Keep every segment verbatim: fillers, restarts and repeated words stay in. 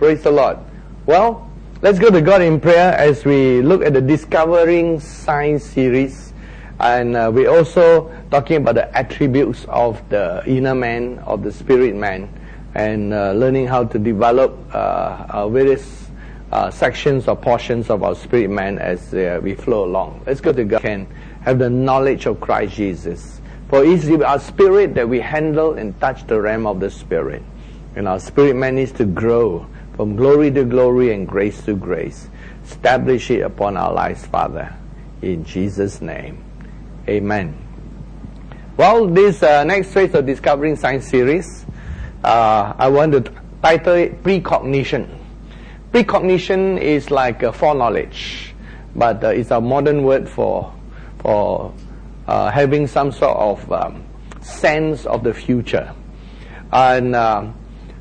Praise the Lord. Well, let's go to God in prayer as we look at the Discovering Science series. And uh, we're also talking about the attributes of the inner man, of the spirit man, and uh, learning how to develop uh, uh, various uh, sections or portions of our spirit man as uh, we flow along. Let's go to God and have the knowledge of Christ Jesus. For it's our spirit that we handle and touch the realm of the spirit. And our spirit man needs to grow from glory to glory and grace to grace. Establish it upon our lives, Father. In Jesus' name. Amen. Well, this uh, next phase of Discovering Science series, uh, I want to title it Precognition. Precognition is like uh, foreknowledge, but uh, it's a modern word for for uh, having some sort of um, sense of the future. And uh,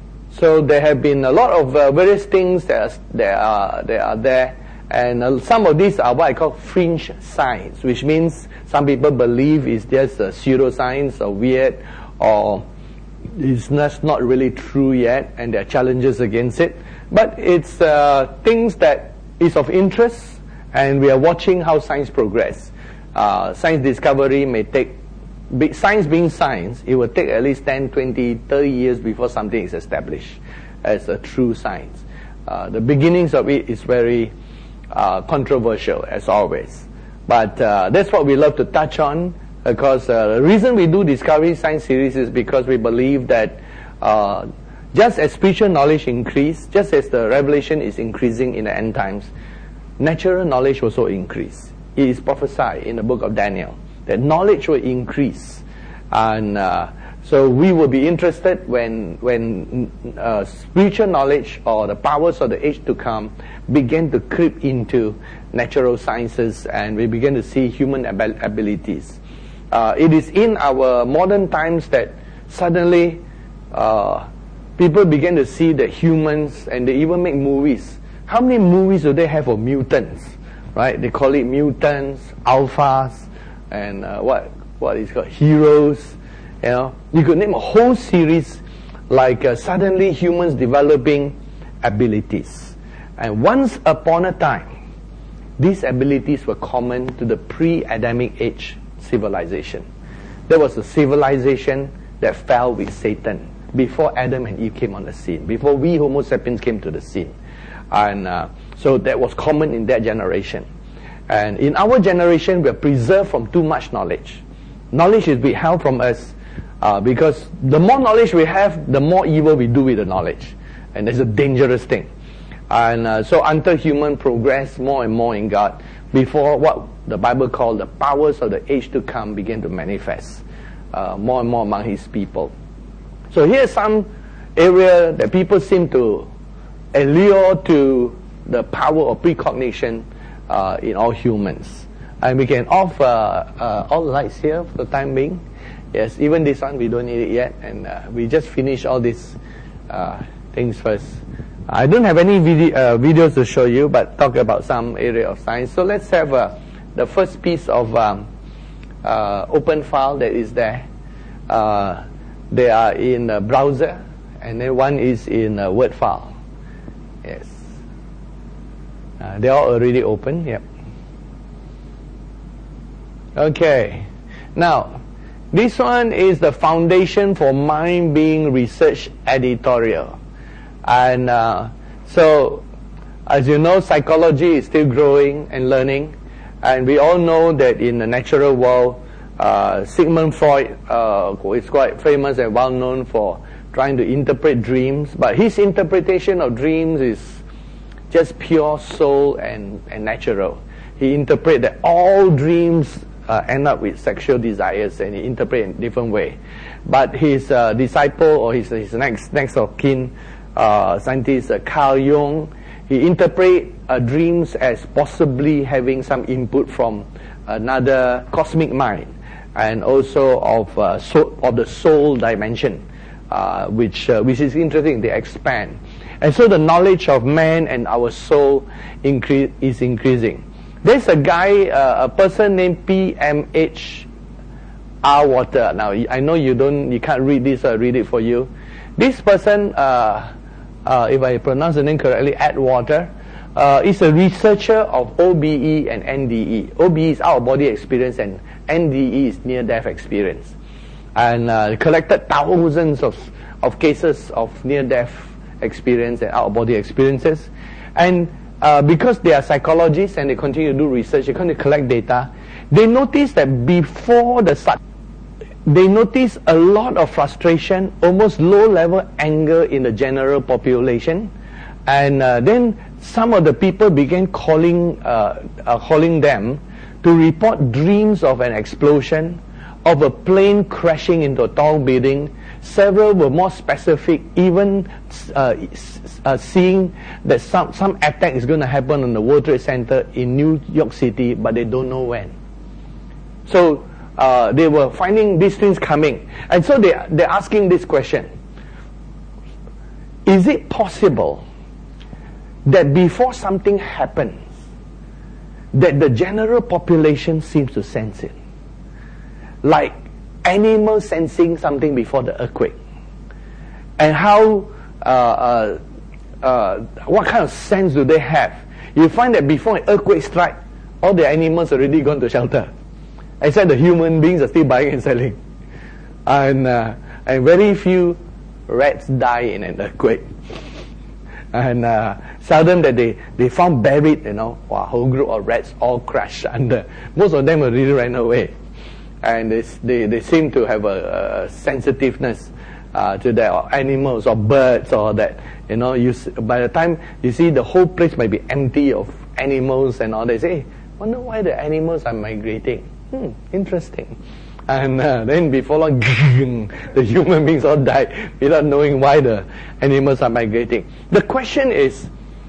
so there have been a lot of uh, various things that are, that are, that are there. And uh, some of these are what I call fringe science, which means some people believe it's just uh, pseudoscience or weird, or it's not, not really true yet, and there are challenges against it. But it's uh, things that is of interest, and we are watching how science progress. Uh, science discovery may take, be, science being science, it will take at least ten, twenty, thirty years before something is established as a true science. Uh, the beginnings of it is very Uh, controversial as always, but uh, that's what we love to touch on, because uh, the reason we do Discovery Science series is because we believe that uh, just as spiritual knowledge increase, just as the revelation is increasing in the end times, natural knowledge also increase. It is prophesied in the book of Daniel that knowledge will increase, and uh, so we will be interested when when uh, spiritual knowledge or the powers of the age to come begin to creep into natural sciences, and we begin to see human ab- abilities. Uh, it is in our modern times that suddenly uh, people begin to see that humans, and they even make movies. How many movies do they have of mutants? Right? They call it mutants, alphas, and uh, what what is called heroes. You know, you could name a whole series like uh, suddenly humans developing abilities. And once upon a time, these abilities were common to the pre-Adamic age civilization. There was a civilization that fell with Satan before Adam and Eve came on the scene, before we Homo sapiens came to the scene. And uh, so that was common in that generation. And in our generation, we are preserved from too much knowledge. Knowledge is withheld from us uh, because the more knowledge we have, the more evil we do with the knowledge. And that's a dangerous thing. And uh, so until human progress more and more in God, before what the Bible called the powers of the age to come begin to manifest uh, more and more among His people. So here's some area that people seem to allure to the power of precognition uh, in all humans. And we can off uh, uh, all the lights here for the time being. Yes, even this one we don't need it yet, and uh, we just finish all these uh, things first. I don't have any video, uh, videos to show you, but talk about some area of science. So let's have uh, the first piece of um, uh, open file that is there. Uh, they are in a browser, and then one is in a Word file. Yes. Uh, they are already open, yep. Okay. Now, this one is the Foundation for Mind Being Research editorial. And uh, so, as you know, psychology is still growing and learning. And we all know that in the natural world, uh, Sigmund Freud uh, is quite famous and well known for trying to interpret dreams. But his interpretation of dreams is just pure soul and, and natural. He interprets that all dreams uh, end up with sexual desires, and he interprets in a different way. But his uh, disciple, or his, his next, next of kin, Uh, scientist uh, Carl Jung, he interprets uh, dreams as possibly having some input from another cosmic mind, and also of uh, so, of the soul dimension, uh, which uh, which is interesting. They expand, and so the knowledge of man and our soul increase is increasing. There's a guy, uh, a person named P M H R Water. Now I know you don't, you can't read this. I read it for you. This person. Uh, uh, if I pronounce the name correctly, Atwater, uh, is a researcher of O B E and N D E. O B E is out-of-body experience and N D E is near-death experience. And uh, collected thousands of, of cases of near-death experience and out-of-body experiences. And uh, because they are psychologists and they continue to do research, they continue to collect data, they notice that before the start, they notice a lot of frustration, almost low-level anger in the general population. And uh, then some of the people began calling, uh, uh, calling them to report dreams of an explosion, of a plane crashing into a tall building. Several were more specific, even uh, uh, seeing that some, some attack is going to happen on the World Trade Center in New York City, but they don't know when. So uh, they were finding these things coming. And so they, they're asking this question. Is it possible that before something happens, that the general population seems to sense it? Like animals sensing something before the earthquake. And how, uh, uh, uh, what kind of sense do they have? You find that before an earthquake strikes, all the animals already gone to shelter. Except the human beings are still buying and selling. And, uh, and very few rats die in an earthquake. And uh, seldom that they, they found buried, you know, a whole group of rats all crashed under. Most of them already ran away. And they, they, they seem to have a, a sensitiveness uh, to that, or animals or birds or that. You know, you by the time you see the whole place might be empty of animals and all, they say, hey, wonder why the animals are migrating. Hmm, interesting. And uh, then before long, the human beings all died without knowing why the animals are migrating. The question is,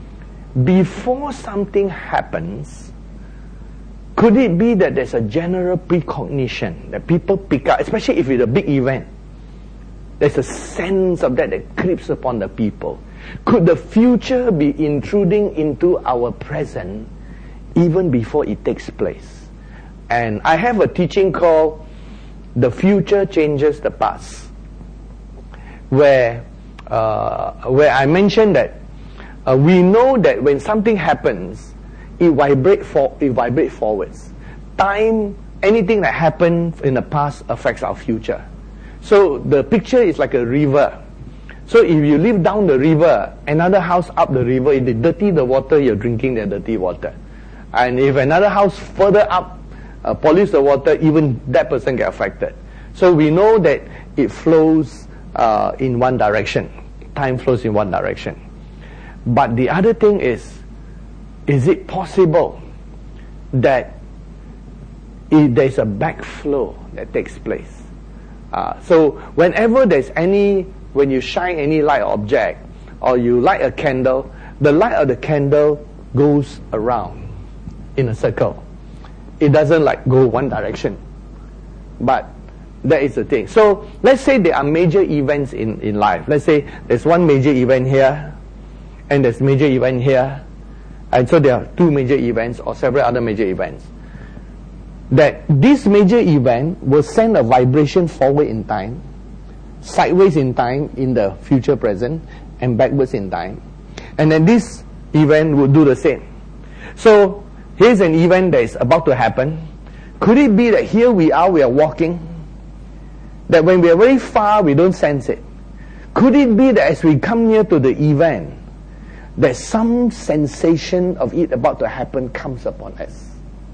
before something happens, could it be that there's a general precognition that people pick up, especially if it's a big event? There's a sense of that that creeps upon the people. Could the future be intruding into our present even before it takes place? And I have a teaching called The Future Changes the Past, where uh, where I mentioned that uh, we know that when something happens, it vibrates for it vibrates forwards. Time, anything that happened in the past affects our future. So the picture is like a river. So if you live down the river, another house up the river, if they dirty the water, you're drinking the dirty water. And if another house further up Uh, pollutes the water, even that person get affected. So we know that it flows uh, in one direction. Time flows in one direction. But the other thing is, is it possible that if there's a backflow that takes place? Uh, so whenever there's any, when you shine any light object, or you light a candle, the light of the candle goes around in a circle. It doesn't like go one direction. But that is the thing. So let's say there are major events in, in life. Let's say there's one major event here, and there's major event here. And so there are two major events or several other major events. That this major event will send a vibration forward in time, sideways in time in the future present, and backwards in time. And then this event will do the same. So here's an event that is about to happen. Could it be that here we are, we are walking, that when we are very far, we don't sense it? Could it be that as we come near to the event, that some sensation of it about to happen comes upon us?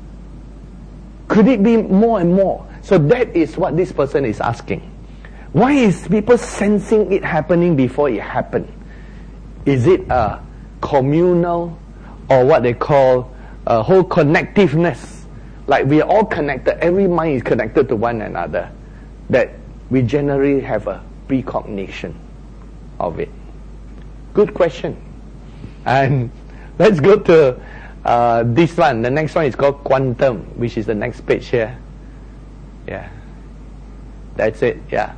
Could it be more and more? So that is what this person is asking. Why is people sensing it happening before it happened? Is it a communal, or what they call a whole connectiveness, like we are all connected, every mind is connected to one another, that we generally have a precognition of it? Good question. And let's go to uh, this one. The next one is called quantum, which is the next page here. Yeah, that's it. Yeah.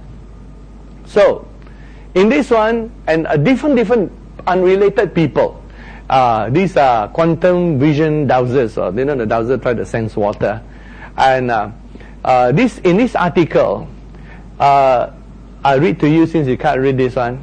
So in this one, and a different different unrelated people, Uh, these are quantum vision dowsers, or you know the dowser try to sense water. And uh, uh, this in this article, uh, I read to you since you can't read this one.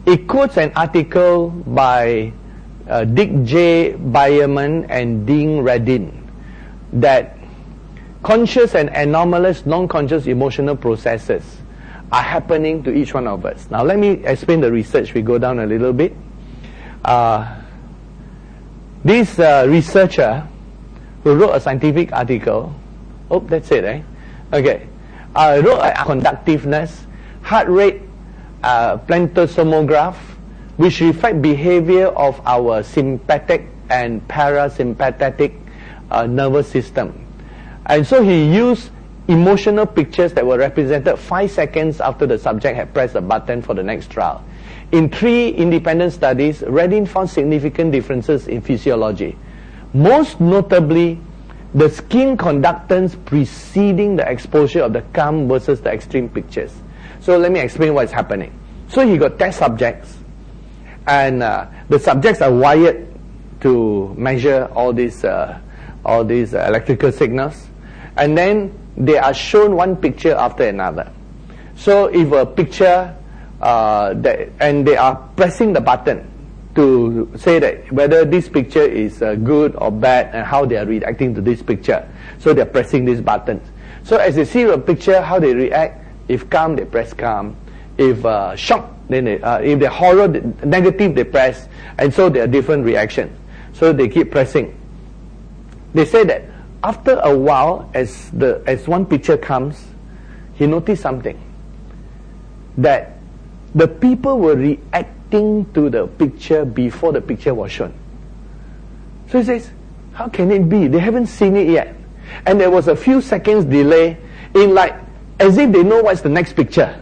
it quotes an article by uh, Dick J. Byerman and Dean Radin that conscious and anomalous non-conscious emotional processes are happening to each one of us. Now let me explain the research. We go down a little bit. Uh, this uh, researcher who wrote a scientific article, oh, that's it, eh? Okay. Uh, wrote a conductiveness, heart rate, uh, plethysmograph, which reflect behavior of our sympathetic and parasympathetic uh, nervous system. And so he used emotional pictures that were represented five seconds after the subject had pressed a button for the next trial. In three independent studies, Radin found significant differences in physiology. Most notably, the skin conductance preceding the exposure of the calm versus the extreme pictures. So let me explain what's happening. So he got test subjects, and uh, the subjects are wired to measure all these uh, all these uh, electrical signals, and then they are shown one picture after another. So if a picture uh, that, and they are pressing the button to say that whether this picture is uh, good or bad and how they are reacting to this picture. So they are pressing these buttons. So as they see a picture, how they react. If calm, they press calm. If uh, shocked, then they, uh, if they're horror, negative, they press. And so there are different reactions. So they keep pressing. They say that after a while, as the as one picture comes, he noticed something. That the people were reacting to the picture before the picture was shown. So he says, how can it be? They haven't seen it yet. And there was a few seconds delay in like, as if they know what's the next picture.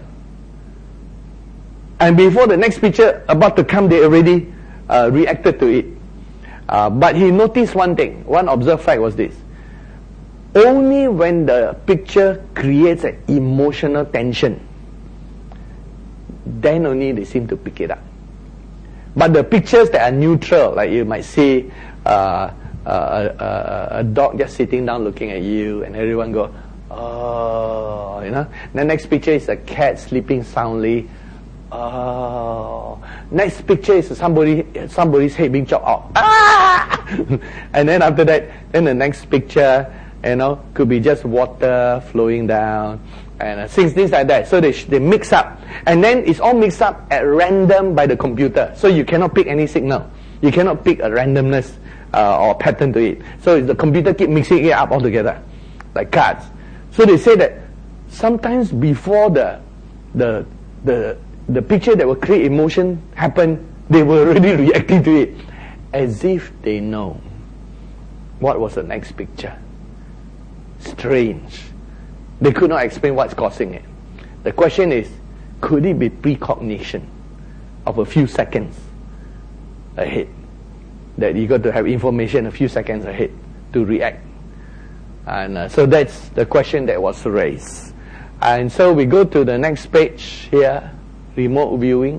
And before the next picture about to come, they already uh, reacted to it. Uh, but he noticed one thing. One observed fact was this. Only when the picture creates an emotional tension, then only they seem to pick it up. But the pictures that are neutral, like you might see uh, uh, uh, a dog just sitting down looking at you, and everyone go, oh, you know. The next picture is a cat sleeping soundly. Oh. Next picture is somebody somebody's head being chopped off. Ah! And then after that, then the next picture, you know, could be just water flowing down, and uh, things, things like that. So they they mix up, and then it's all mixed up at random by the computer. So you cannot pick any signal. You cannot pick a randomness uh, or pattern to it. So the computer keep mixing it up all together, like cards. So they say that sometimes before the the the the picture that will create emotion happen, they were already reacting to it, as if they know what was the next picture. Strange. They could not explain what's causing it. The question is, could it be precognition of a few seconds ahead? That you got to have information a few seconds ahead to react. And uh, so that's the question that was raised. And so we go to the next page here, remote viewing.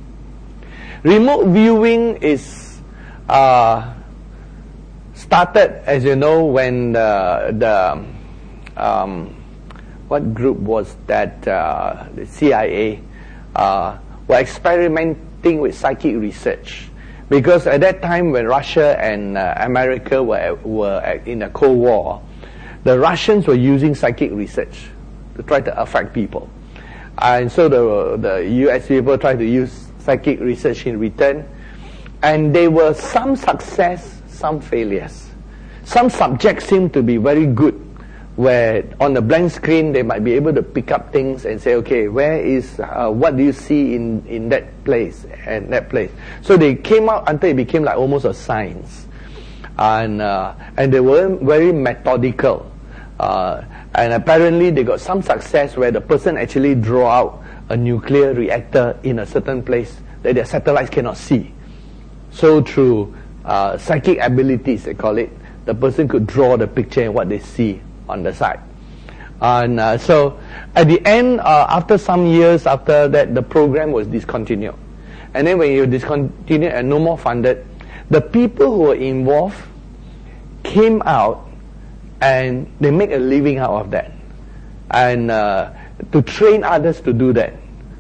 Remote viewing is uh, started, as you know, when the, the um, what group was that? Uh, the C I A uh, were experimenting with psychic research, because at that time when Russia and uh, America were were in a Cold War, the Russians were using psychic research to try to affect people, and so the the U S people tried to use psychic research in return, and there were some success, some failures. Some subjects seem to be very good, where on the blank screen they might be able to pick up things and say, okay, where is, uh, what do you see in, in that place and that place? So they came out until it became like almost a science. And, uh, and they were very methodical. Uh, and apparently they got some success where the person actually draw out a nuclear reactor in a certain place that their satellites cannot see. So through uh, psychic abilities, they call it, the person could draw the picture and what they see on the side. And uh, so at the end, uh, after some years after that, the program was discontinued. And then when you discontinue and no more funded, the people who were involved came out and they make a living out of that. And uh, to train others to do that.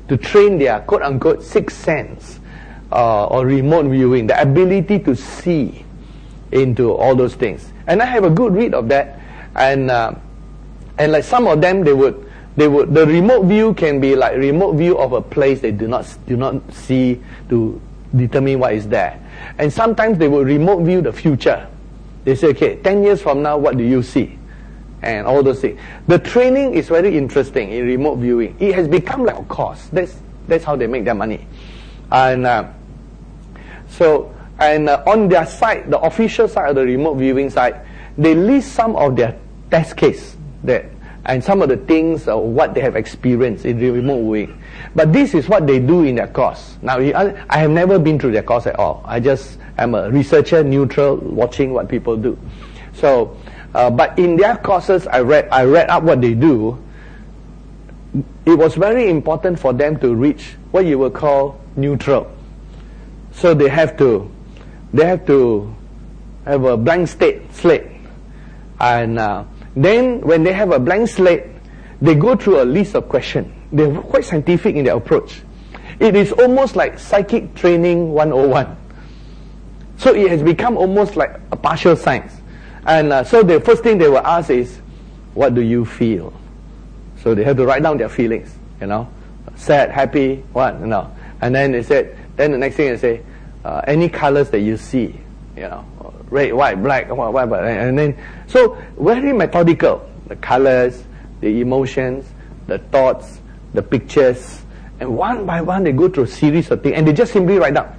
to train their quote-unquote sixth sense uh, or remote viewing, the ability to see into all those things. And I have a good read of that, and uh, and like some of them, they would they would the remote view can be like remote view of a place they do not do not see to determine what is there. And sometimes they will remote view the future. They say, okay, ten years from now, what do you see? And all those things. The training is very interesting in remote viewing. It has become like a course. That's that's how they make their money. And uh, so, and uh, on their side, the official side of the remote viewing side, they list some of their test case that and some of the things of what they have experienced in the remote viewing. But this is what they do in their course. Now, I have never been through their course at all. I just am a researcher, neutral, watching what people do. So, uh, but in their courses, I read, I read up what they do. It was very important for them to reach what you would call neutral. So they have to, they have to have a blank state slate, and uh, then when they have a blank slate, they go through a list of questions. They're quite scientific in their approach. It is almost like psychic training one oh one. So it has become almost like a partial science. And uh, so the first thing they will ask is, what do you feel? So they have to write down their feelings, you know, sad, happy, what, you know. And then they said, then the next thing they say, uh, any colors that you see, you know, red, white, black, whatever. And then, so very methodical. The colors, the emotions, the thoughts, the pictures, and one by one they go through a series of things, and they just simply write down.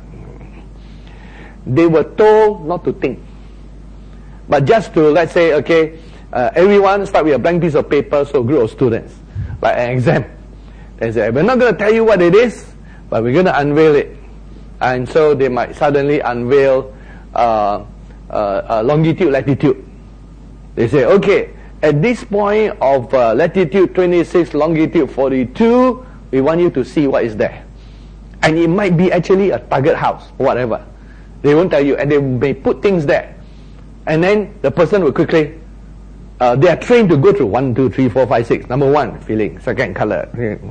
They were told not to think, but just to, let's say, okay, uh, everyone start with a blank piece of paper, so a group of students, like an exam. They say, we're not going to tell you what it is, but we're going to unveil it. And so they might suddenly unveil uh, uh, uh, longitude, latitude. They say, okay, at this point of uh, latitude twenty-six, longitude forty-two, we want you to see what is there. And it might be actually a target house, whatever. They won't tell you, and they may put things there. And then the person will quickly, uh, they are trained to go through one, two, three, four, five, six. Number one, feeling. Second, color.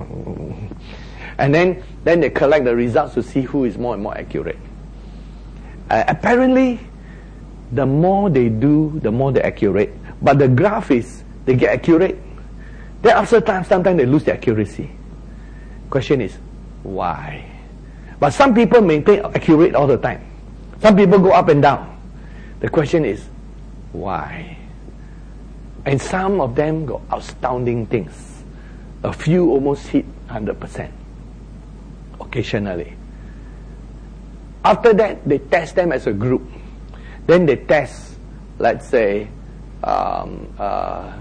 And then, then they collect the results to see who is more and more accurate. Uh, apparently, the more they do, the more they're accurate. But the graph is, they get accurate. Then after time, sometimes they lose their accuracy. Question is, why? But some people maintain accurate all the time. Some people go up and down. The question is, why? And some of them got astounding things. A few almost hit one hundred percent. Occasionally. After that, they test them as a group. Then they test, let's say, um, uh,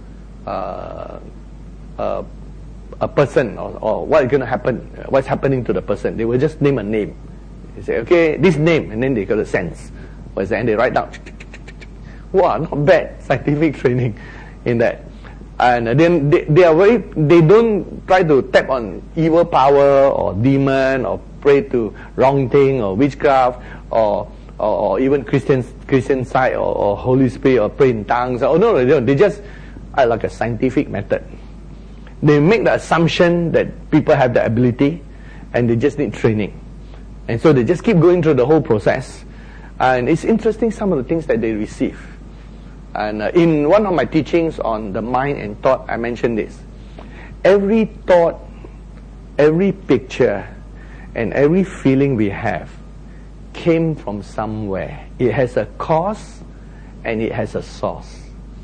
uh, uh, a person, or, or what is going to happen, what's happening to the person. They will just name a name. They say, okay, this name, and then they got a sense. What's that? And they write down. Wow, not bad scientific training in that. And then they, they are very, they don't try to tap on evil power or demon or pray to wrong thing or witchcraft or or, or even Christian Christian side or, or Holy Spirit or pray in tongues. Oh no, they don't. They just are like a scientific method. They make the assumption that people have the ability and they just need training. And so they just keep going through the whole process. And it's interesting some of the things that they receive. And uh, in one of my teachings on the mind and thought, I mentioned this. Every thought, every picture, and every feeling we have came from somewhere. It has a cause and it has a source.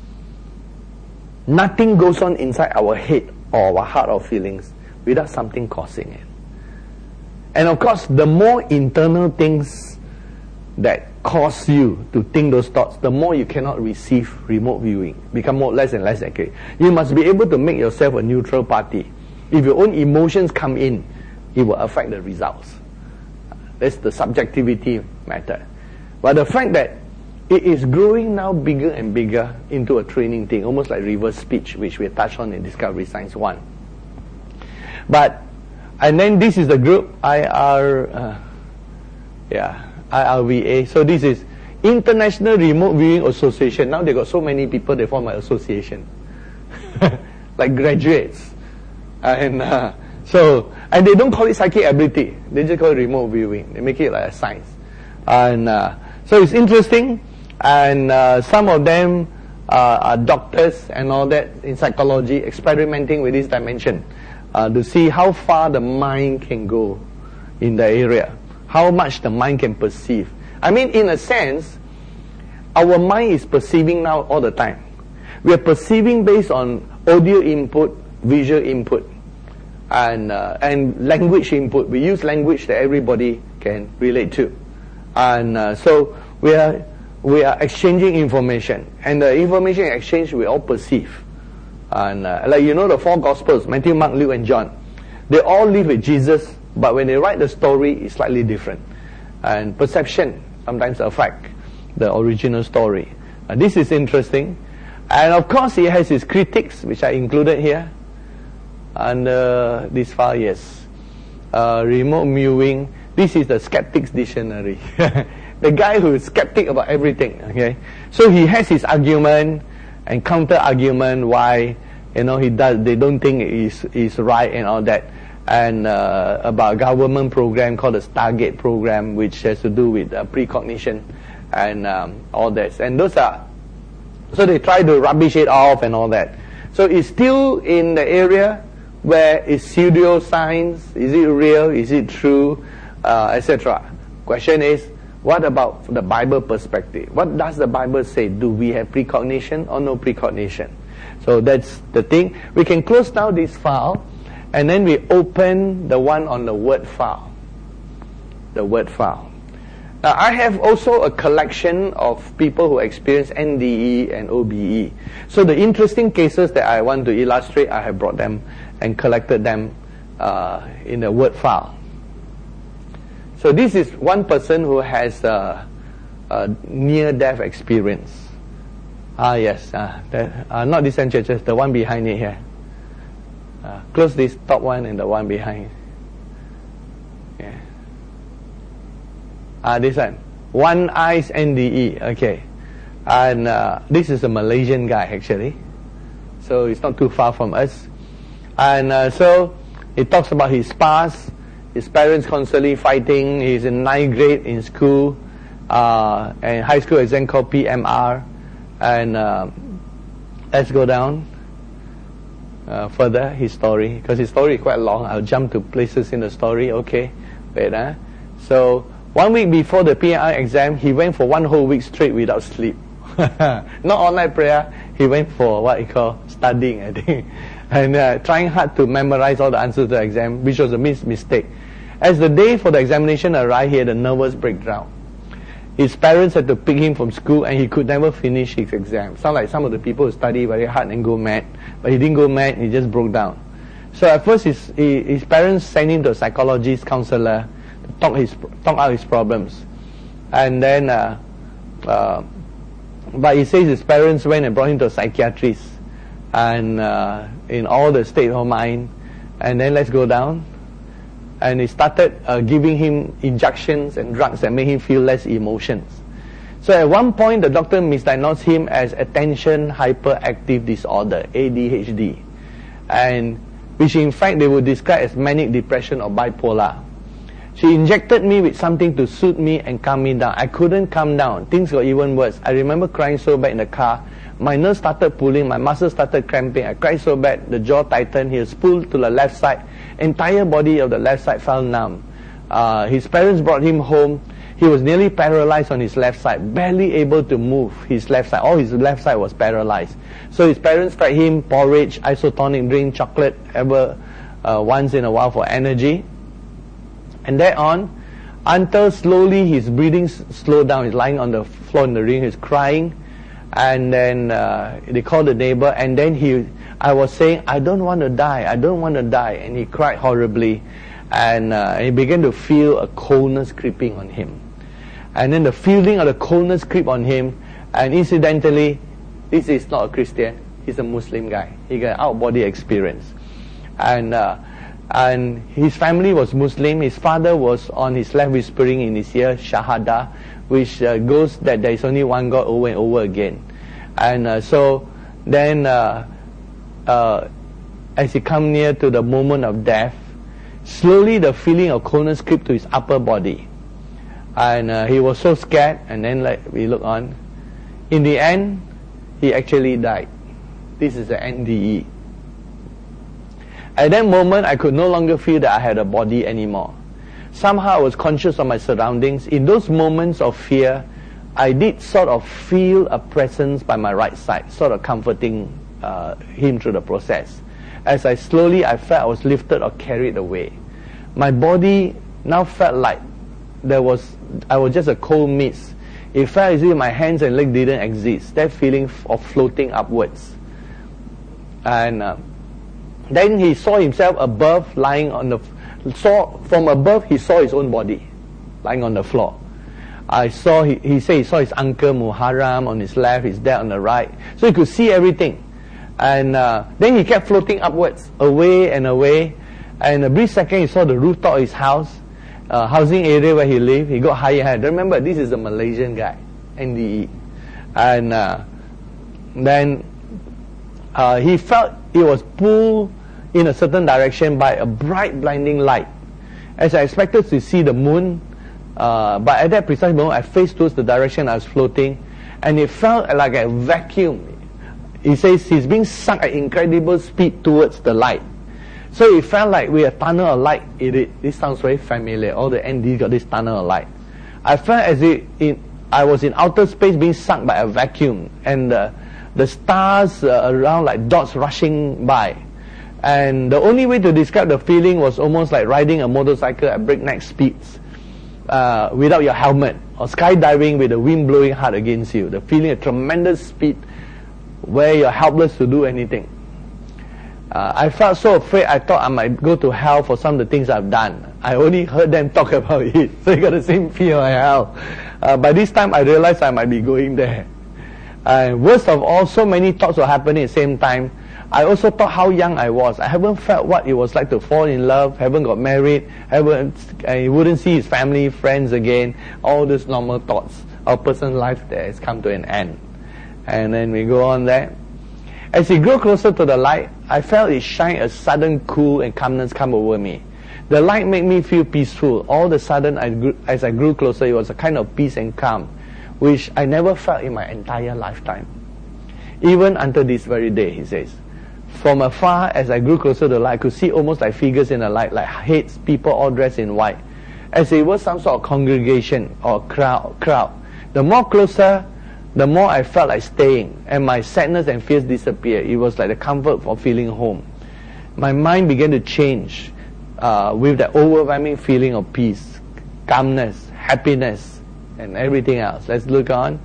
Nothing goes on inside our head or our heart or feelings without something causing it. And of course, the more internal things that cause you to think those thoughts, the more you cannot receive remote viewing. Become more less and less accurate. You must be able to make yourself a neutral party. If your own emotions come in, it will affect the results. That's the subjectivity matter. But the fact that it is growing now bigger and bigger into a training thing, almost like reverse speech, which we touched on in Discovery Science one. But, and then this is the group, I R, uh, yeah, I R V A. So this is International Remote Viewing Association. Now they got so many people, they form an association. Like graduates. And uh, so, And they don't call it psychic ability. They just call it remote viewing. They make it like a science. And uh, so it's interesting. And uh, some of them uh, are doctors and all that in psychology, experimenting with this dimension uh, to see how far the mind can go in the area, how much the mind can perceive. I mean, in a sense, our mind is perceiving now all the time. We are perceiving based on audio input, visual input, and uh, and language input. We use language that everybody can relate to, and uh, so we are we are exchanging information, and the information exchange we all perceive. And uh, like you know, the four Gospels, Matthew, Mark, Luke, and John, they all live with Jesus, but when they write the story, it's slightly different, and perception sometimes affect the original story. Uh, this is interesting. And of course, he has his critics, which I included here. And uh, this file, yes. Uh, remote viewing. This is the skeptic's dictionary. The guy who is skeptic about everything. Okay, so he has his argument and counter argument why you know he does. They don't think is is right and all that. And uh, about a government program called the Stargate program, which has to do with uh, precognition and um, all that. And those are. So they try to rubbish it off and all that. So it's still in the area where it's pseudoscience, is it real, is it true, uh, et cetera. Question is, what about the Bible perspective? What does the Bible say? Do we have precognition or no precognition? So that's the thing. We can close down this file, and then we open the one on the Word file. The Word file. Now, I have also a collection of people who experience N D E and O B E. So the interesting cases that I want to illustrate, I have brought them and collected them uh, in a Word file. So this is one person who has a, a near-death experience. Ah, yes. Uh, that, uh, not this one, churches, the one behind it here. Uh, close this top one and the one behind. Yeah. Ah, uh, this one. One Eyes N D E. Okay. And uh, this is a Malaysian guy, actually. So it's not too far from us. And uh, so he talks about his past. His parents constantly fighting. He's in ninth grade in school. Uh, and high school exam called P M R. And uh, let's go down uh, further, his story. Because his story is quite long. I'll jump to places in the story. Okay. Wait, huh? So one week before the P M R exam, he went for one whole week straight without sleep. Not online prayer. He went for what he call studying, I think. And uh, trying hard to memorize all the answers to the exam, which was a mis- mistake. As the day for the examination arrived, he had a nervous breakdown. His parents had to pick him from school, and he could never finish his exam. Sound like some of the people who study very hard and go mad, but he didn't go mad, he just broke down. So at first, his, he, his parents sent him to a psychologist, counselor, to talk, his, talk out his problems. And then, uh, uh, but he says his parents went and brought him to a psychiatrist, and uh, in all the state of mind. And then let's go down. And he started uh, giving him injections and drugs that made him feel less emotions. So at one point, the doctor misdiagnosed him as attention hyperactive disorder, A D H D, and which in fact they would describe as manic depression or bipolar. She injected me with something to soothe me and calm me down. I couldn't calm down. Things got even worse. I remember crying so bad in the car. My nerves started pulling, my muscles started cramping. I cried so bad, the jaw tightened. He was pulled to the left side. Entire body of the left side felt numb. Uh, his parents brought him home. He was nearly paralyzed on his left side, barely able to move his left side. All his left side was paralyzed. So his parents fed him porridge, isotonic drink, chocolate, ever uh, once in a while for energy. And that on, until slowly his breathing s- slowed down. He's lying on the floor in the ring, he's crying. And then uh, they called the neighbor, and then he, I was saying, I don't want to die, I don't want to die. And he cried horribly. And uh, he began to feel a coldness creeping on him. And then the feeling of the coldness creep on him. And incidentally, this is not a Christian, he's a Muslim guy. He got an out-body experience. And uh, and his family was Muslim. His father was on his left whispering in his ear, Shahada, which uh, goes that there is only one God over and over again. And uh, so then uh, uh, as he come near to the moment of death, Slowly the feeling of coldness crept to his upper body. And uh, he was so scared, and then like we look on. In the end, he actually died. This is the N D E. At that moment, I could no longer feel that I had a body anymore. Somehow I was conscious of my surroundings. In those moments of fear, I did sort of feel a presence by my right side, sort of comforting uh, him through the process. As I slowly, I felt I was lifted or carried away. My body now felt like there was, I was just a cold mist. It felt as if my hands and legs didn't exist. That feeling of floating upwards. And uh, then he saw himself above, lying on the, saw from above he saw his own body, lying on the floor. I saw, he, he said he saw his uncle Muharram on his left, his dad on the right. So he could see everything. And uh, then he kept floating upwards, away and away. And a brief second he saw the rooftop of his house, uh, housing area where he lived. He got higher and higher. Remember, this is a Malaysian guy, N D E. And uh, then uh, he felt he was pulled in a certain direction by a bright blinding light. As I expected to see the moon, uh, but at that precise moment I faced towards the direction I was floating, and it felt like a vacuum. He says he's being sucked at incredible speed towards the light. So it felt like we had a tunnel of light in it. This sounds very familiar. All the N D got this tunnel of light. I felt as if in, I was in outer space being sucked by a vacuum, and uh, the stars uh, around like dots rushing by. And the only way to describe the feeling was almost like riding a motorcycle at breakneck speeds uh, without your helmet, or skydiving with the wind blowing hard against you. The feeling of tremendous speed where you're helpless to do anything. Uh, I felt so afraid I thought I might go to hell for some of the things I've done. I only heard them talk about it, so I got the same fear of hell. Uh, by this time I realized I might be going there. And uh, worst of all, so many thoughts were happening at the same time. I also thought how young I was. I haven't felt what it was like to fall in love, haven't got married, haven't, I wouldn't see his family, friends again. All these normal thoughts. Our person's life there has come to an end. And then we go on there. As he grew closer to the light, I felt it shine a sudden cool and calmness come over me. The light made me feel peaceful. All of a sudden, I grew, as I grew closer, it was a kind of peace and calm, which I never felt in my entire lifetime. Even until this very day, he says. From afar, as I grew closer to the light, I could see almost like figures in the light, like heads, people all dressed in white, as it was some sort of congregation or crowd. crowd. The more closer, the more I felt like staying, and my sadness and fears disappeared. It was like the comfort of feeling home. My mind began to change uh, with that overwhelming feeling of peace, calmness, happiness, and everything else. Let's look on.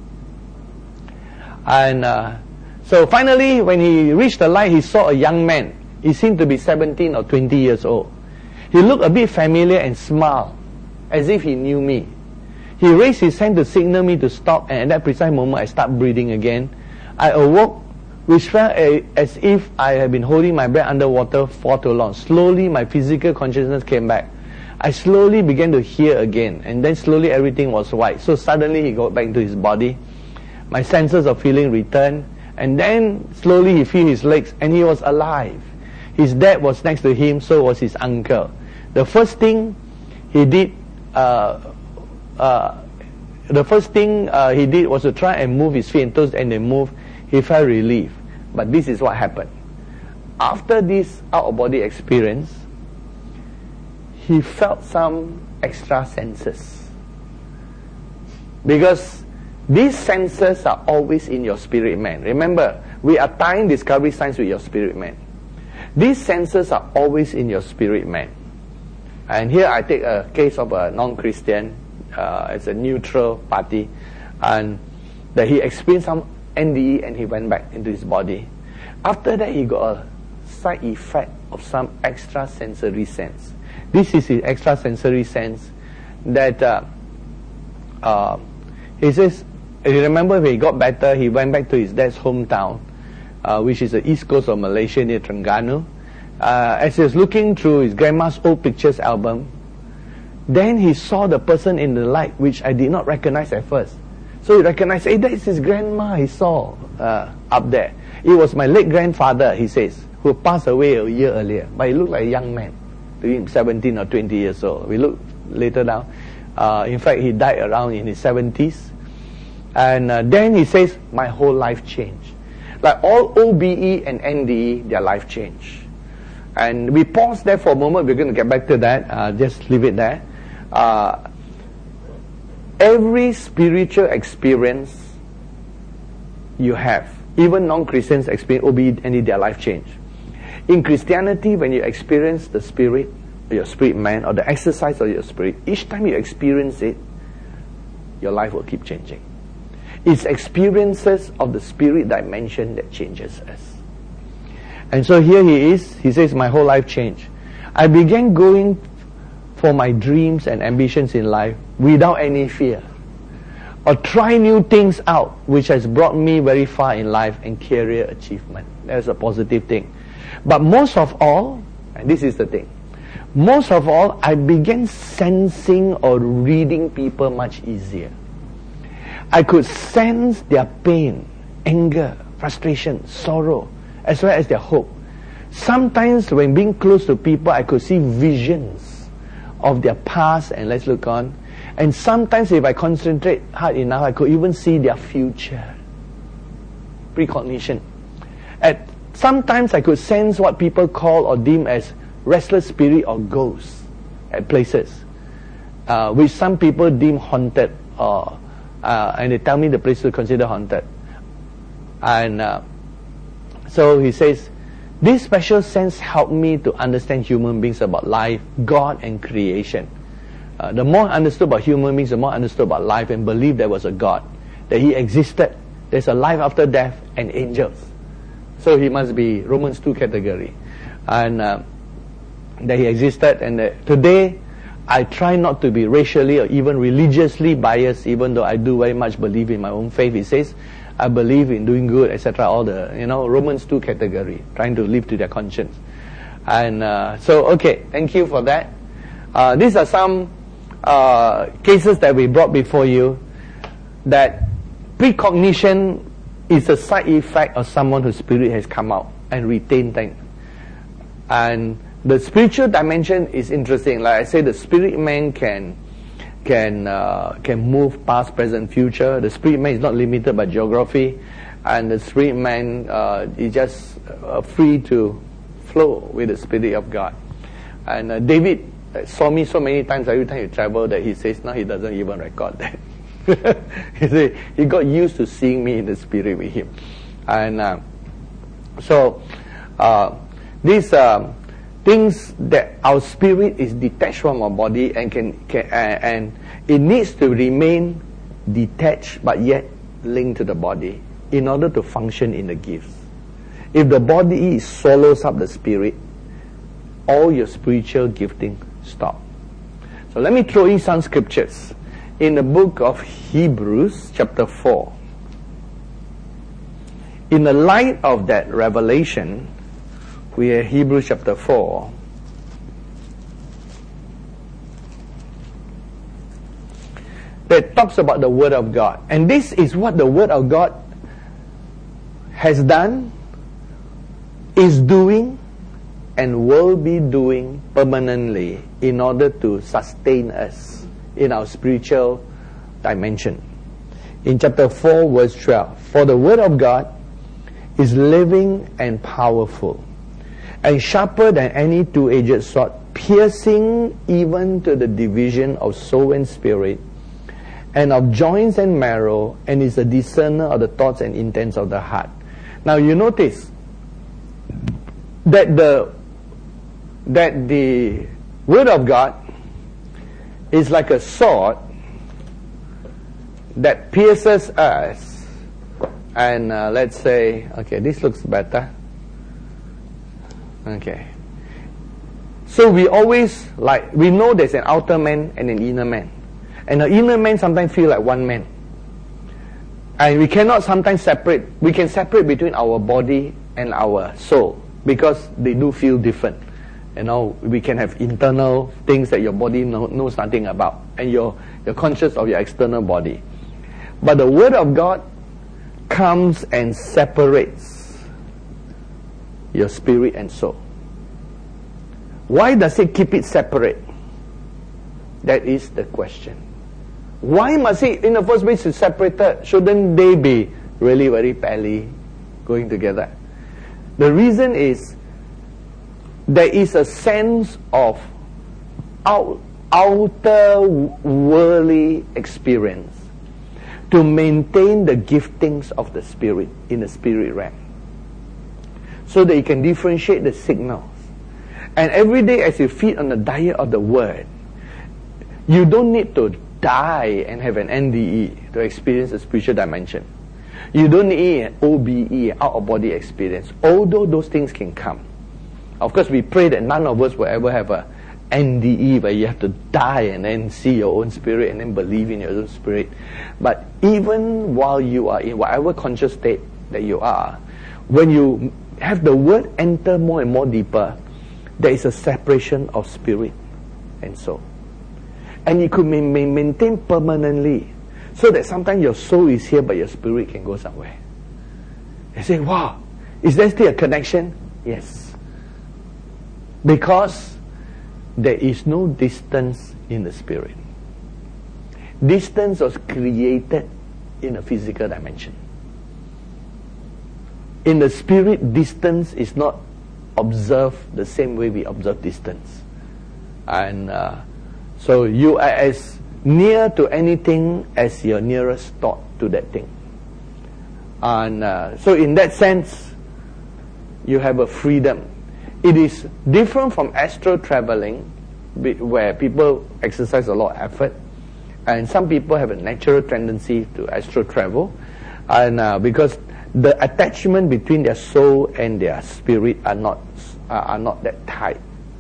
And uh, so finally, when he reached the light, he saw a young man. He seemed to be seventeen or twenty years old. He looked a bit familiar and smiled, as if he knew me. He raised his hand to signal me to stop, and at that precise moment I started breathing again. I awoke, which felt a, as if I had been holding my breath underwater for too long. Slowly my physical consciousness came back. I slowly began to hear again, and then slowly everything was white. So suddenly he got back to his body. My senses of feeling returned, and then slowly he felt his legs, and he was alive. His dad was next to him, so was his uncle. The first thing he did uh, Uh, the first thing uh, he did was to try and move his feet and toes, and they moved. He felt relief. But this is what happened. After this out-of-body experience, he felt some extra senses. Because these senses are always in your spirit man. Remember, we are tying discovery science with your spirit man. These senses are always in your spirit man. And here I take a case of a non-Christian. Uh, it's a neutral party, and that he experienced some N D E and he went back into his body. After that, he got a side effect of some extra sensory sense. This is his extra sensory sense that uh, uh, he says, you remember when he got better, he went back to his dad's hometown, uh, which is the east coast of Malaysia near Terengganu. Uh, as he was looking through his grandma's old pictures album, then he saw the person in the light, which I did not recognize at first. So he recognized, hey, that is his grandma he saw uh, up there. It was my late grandfather, he says, who passed away a year earlier, but he looked like a young man. seventeen or twenty years old. We look later down. Uh, in fact, he died around in his seventies. And uh, then he says, my whole life changed. Like all O B E and N D E, their life changed. And we pause there for a moment. We're going to get back to that. Uh, just leave it there. Uh, every spiritual experience you have, even non-Christians experience O B E, N D E, their life change. In Christianity, when you experience the Spirit, your spirit man, or the exercise of your spirit, each time you experience it, your life will keep changing. It's experiences of the spirit dimension that changes us. And so here he is, he says, my whole life changed. I began going for my dreams and ambitions in life without any fear. Or try new things out, which has brought me very far in life and career achievement. That's a positive thing. But most of all, and this is the thing, most of all, I began sensing or reading people much easier. I could sense their pain, anger, frustration, sorrow, as well as their hope. Sometimes when being close to people, I could see visions of their past, and let's look on. And sometimes if I concentrate hard enough, I could even see their future. Precognition. At sometimes I could sense what people call or deem as restless spirit or ghosts at places, uh, which some people deem haunted, or uh, and they tell me the place is considered haunted. And uh, so he says, this special sense helped me to understand human beings, about life, God, and creation. Uh, the more I understood about human beings, the more I understood about life, and believed there was a God, that He existed. There's a life after death, and angels. So He must be Romans two category, and uh, that He existed. And that today, I try not to be racially or even religiously biased, even though I do very much believe in my own faith. He says, I believe in doing good, et cetera. All the, you know, Romans two category, trying to live to their conscience. And uh, so, okay, thank you for that. Uh, these are some uh, cases that we brought before you, that precognition is a side effect of someone whose spirit has come out and retained things. And the spiritual dimension is interesting. Like I say, the spirit man can can uh, can move past, present, future. The spirit man is not limited by geography, and the spirit man uh, is just uh, free to flow with the Spirit of God. And uh, David saw me so many times every time he traveled that he says now he doesn't even record that. he said he got used to seeing me in the spirit with him. And uh, so uh, these uh, things that our spirit is detached from our body, and can, can uh, and it needs to remain detached but yet linked to the body in order to function in the gifts. If the body swallows up the spirit, all your spiritual gifting stop. So let me throw in some scriptures. In the book of Hebrews chapter four, in the light of that revelation, we are Hebrews chapter four. That talks about the Word of God. And this is what the Word of God has done, is doing, and will be doing permanently in order to sustain us in our spiritual dimension. In chapter four, verse twelve, for the Word of God is living and powerful, and sharper than any two-edged sword, piercing even to the division of soul and spirit, and of joints and marrow, and is a discerner of the thoughts and intents of the heart. Now you notice that the that the Word of God is like a sword that pierces us. And uh, let's say, okay, this looks better. Okay. So we always, like, we know there's an outer man and an inner man. And the inner man sometimes feel like one man. And we cannot sometimes separate. We can separate between our body and our soul, because they do feel different. You know, we can have internal things that your body know, knows nothing about, and you're, you're conscious of your external body. But the Word of God comes and separates your spirit and soul. Why does it keep it separate? That is the question. Why must it, in the first place, be separated? Shouldn't they be really very pally going together? The reason is there is a sense of out, outer worldly experience to maintain the giftings of the Spirit in the spirit realm, so that you can differentiate the signals. And every day as you feed on the diet of the Word, you don't need to die and have an N D E to experience a spiritual dimension. You don't need an O B E, out-of-body experience, although those things can come. Of course, we pray that none of us will ever have a N D E where you have to die and then see your own spirit and then believe in your own spirit. But even while you are in whatever conscious state that you are, when you have the Word enter more and more deeper, there is a separation of spirit and soul. And it could be maintained permanently, so that sometimes your soul is here but your spirit can go somewhere. You say, wow, is there still a connection? Yes. Because there is no distance in the spirit. Distance was created in a physical dimension. In the spirit, distance is not observed the same way we observe distance. And uh, so you are as near to anything as your nearest thought to that thing. And uh, so in that sense, you have a freedom. It is different from astral traveling, where people exercise a lot of effort, and some people have a natural tendency to astral travel, and uh, because the attachment between their soul and their spirit are not uh, are not that tight.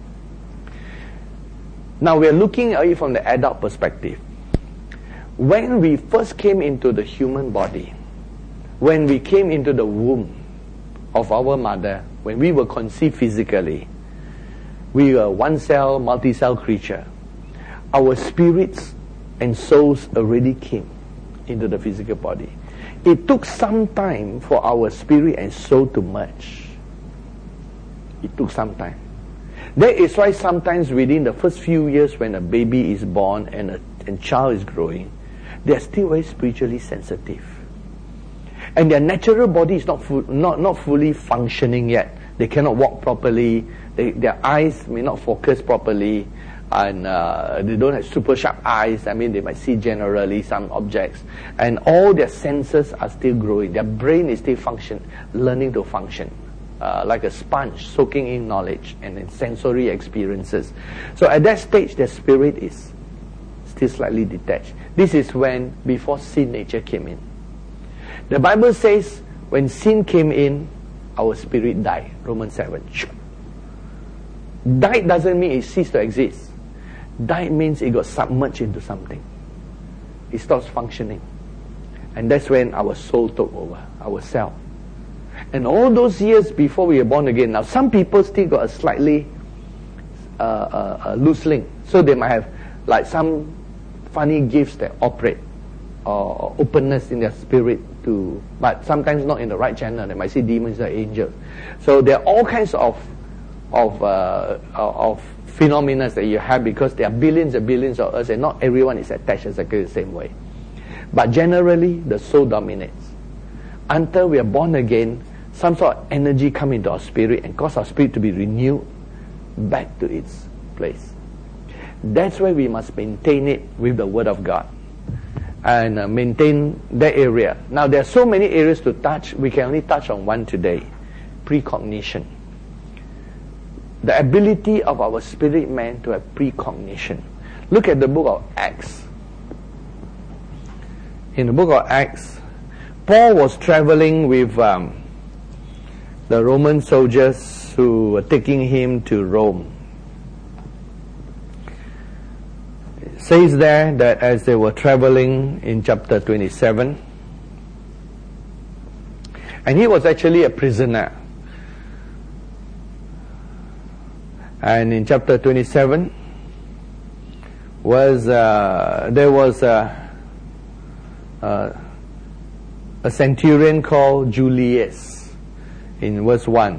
Now we are looking at it from the adult perspective. When we first came into the human body, when we came into the womb of our mother, when we were conceived physically, we were one cell, multi-cell creature. Our spirits and souls already came into the physical body. It took some time for our spirit and soul to merge. It took some time. That is why sometimes within the first few years when a baby is born and a and child is growing, they are still very spiritually sensitive. And their natural body is not fu- not, not fully functioning yet. They cannot walk properly. They, their eyes may not focus properly. And uh, they don't have super sharp eyes. I mean, they might see generally some objects. And all their senses are still growing. Their brain is still function, learning to function. Uh, like a sponge, soaking in knowledge and in sensory experiences. So at that stage, their spirit is still slightly detached. This is when, before sin nature came in. The Bible says, when sin came in, our spirit died. Romans seven. Died doesn't mean it ceased to exist. Died means it got submerged into something. It stops functioning. And that's when our soul took over, our self. And all those years before we were born again, now some people still got a slightly uh, uh, uh, loose link. So they might have like some funny gifts that operate, or openness in their spirit to, but sometimes not in the right channel. They might see demons or angels. So there are all kinds of of uh, of phenomena that you have, because there are billions and billions of us, and not everyone is attached exactly the same way. But generally, the soul dominates. Until we are born again, some sort of energy come into our spirit and cause our spirit to be renewed back to its place. That's why we must maintain it with the Word of God, and uh, maintain that area. Now there are so many areas to touch. We can only touch on one today. Precognition. The ability of our spirit man to have precognition. Look at the book of Acts. In the book of Acts, Paul was traveling with um, the Roman soldiers who were taking him to Rome. It says there that as they were traveling in chapter twenty-seven, and he was actually a prisoner. And in chapter twenty-seven, was uh, there was a, a, a centurion called Julius. In verse one,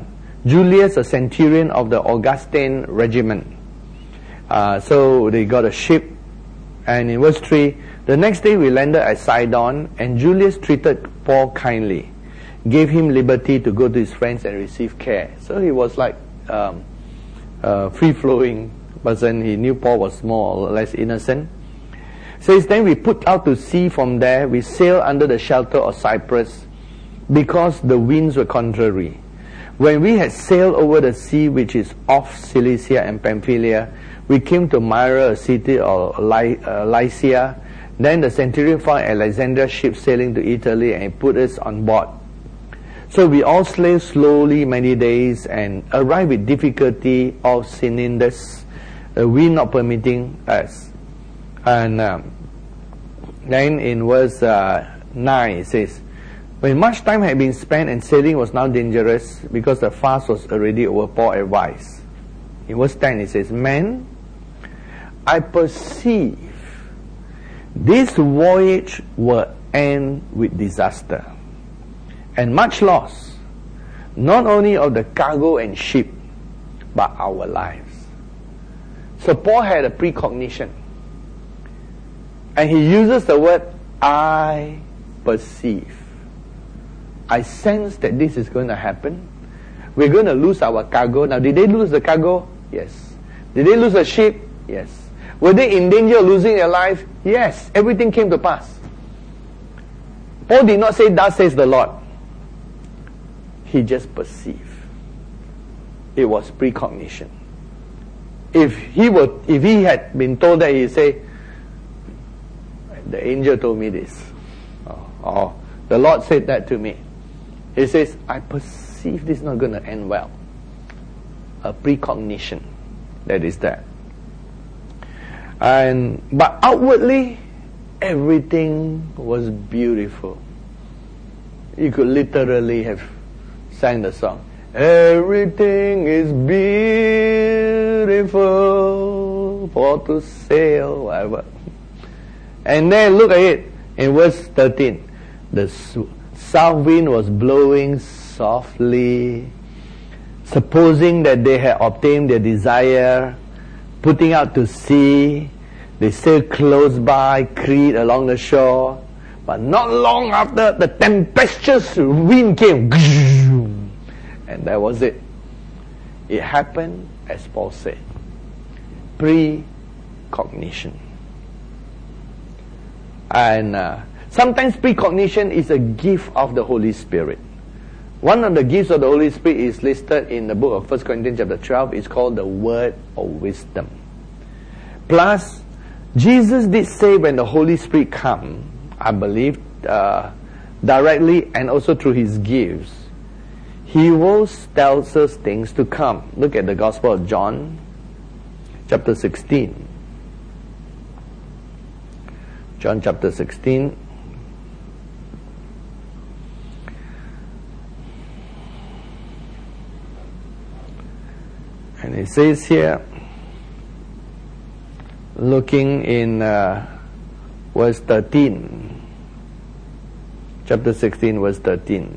Julius, a centurion of the Augustine regiment. Uh, so they got a ship, and in verse three, the next day we landed at Sidon, and Julius treated Paul kindly, gave him liberty to go to his friends and receive care. So he was like um, a free-flowing person. He knew Paul was more or less innocent. Says, then we put out to sea from there. We sailed under the shelter of Cyprus because the winds were contrary. When we had sailed over the sea which is off Cilicia and Pamphylia, we came to Myra, a city of Ly- uh, Lycia. Then the centurion found Alexander's ship sailing to Italy, and he put us on board. So we all sailed slowly many days and arrived with difficulty off Cnidus, the wind not permitting us. And um, then in verse uh, nine it says, when much time had been spent and sailing was now dangerous because the fast was already over, Paul advised. In verse ten it says, men, I perceive this voyage will end with disaster and much loss, not only of the cargo and ship, but our lives. So Paul had a precognition. And he uses the word, I perceive. I sense that this is going to happen. We're going to lose our cargo. Now, did they lose the cargo? Yes. Did they lose the ship? Yes. Were they in danger of losing their life? Yes. Everything came to pass. Paul did not say, thus says the Lord. He just perceived. It was precognition. If he were, if he had been told that, he'd say, the angel told me this. Or, or the Lord said that to me. He says, I perceive this is not going to end well. A precognition that is there. And but outwardly, everything was beautiful. You could literally have sang the song. Everything is beautiful for to sail, whatever. And then look at it in verse thirteen. The south wind was blowing softly, supposing that they had obtained their desire, putting out to sea. They sailed close by Crete along the shore, but not long after, the tempestuous wind came, and that was it. It happened as Paul said. Precognition. And uh, sometimes precognition is a gift of the Holy Spirit. One of the gifts of the Holy Spirit is listed in the book of First Corinthians chapter twelve. It's called the word of wisdom. Plus, Jesus did say when the Holy Spirit comes, I believe, uh, directly and also through His gifts, He will tell us things to come. Look at the Gospel of John, chapter sixteen. John chapter sixteen. And it says here, looking in uh, verse thirteen, chapter sixteen, verse thirteen.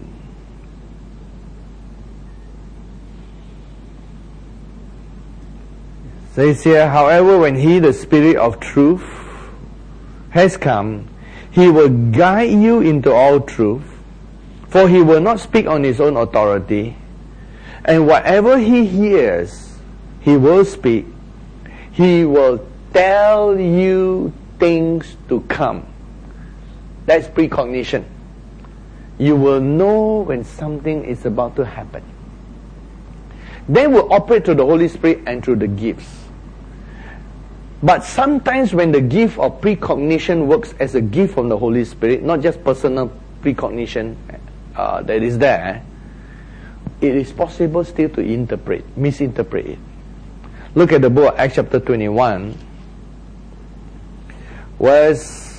It says here, however, when He, the Spirit of truth, has come, He will guide you into all truth, for He will not speak on His own authority, and whatever He hears, He will speak. He will tell you things to come. That's precognition. You will know when something is about to happen. They will operate through the Holy Spirit and through the gifts. But sometimes when the gift of precognition works as a gift from the Holy Spirit, not just personal precognition uh, that is there, it is possible still to interpret, misinterpret it. Look at the book of Acts chapter twenty-one, verse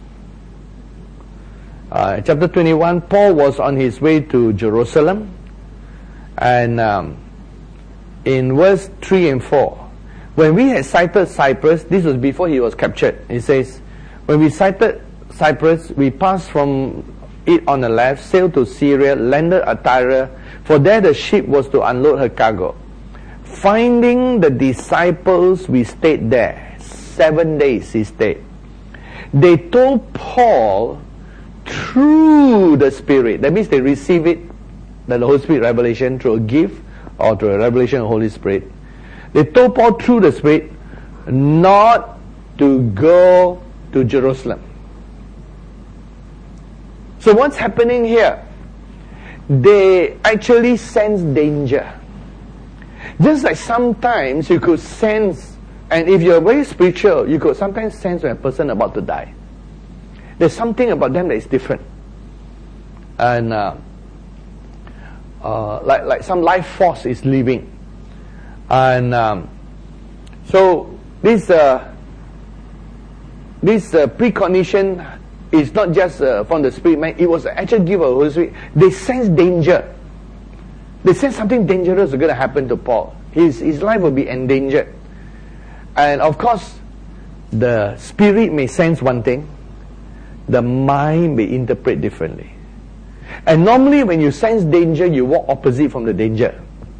uh, chapter twenty-one. Paul was on his way to Jerusalem, and um, in verse three and four, when we had sighted Cyprus, this was before he was captured. It says, when we sighted Cyprus, we passed from it on the left, sailed to Syria, landed at Tyre, for there the ship was to unload her cargo. Finding the disciples, we stayed there. Seven days he stayed. They told Paul through the Spirit. That means they receive it, the Holy Spirit revelation, through a gift or through a revelation of the Holy Spirit. They told Paul through the Spirit not to go to Jerusalem. So what's happening here? They actually sense danger. Just like sometimes you could sense, and if you're very spiritual, you could sometimes sense when a person is about to die. There's something about them that is different. And uh, uh, like, like some life force is leaving. And um, so this uh, this uh, precognition is not just uh, from the Spirit, man. It was actually given of the Holy Spirit. They sense danger. They sense something dangerous is going to happen to Paul. His, his life will be endangered. And of course, the Spirit may sense one thing, the mind may interpret differently. And normally when you sense danger, you walk opposite from the danger.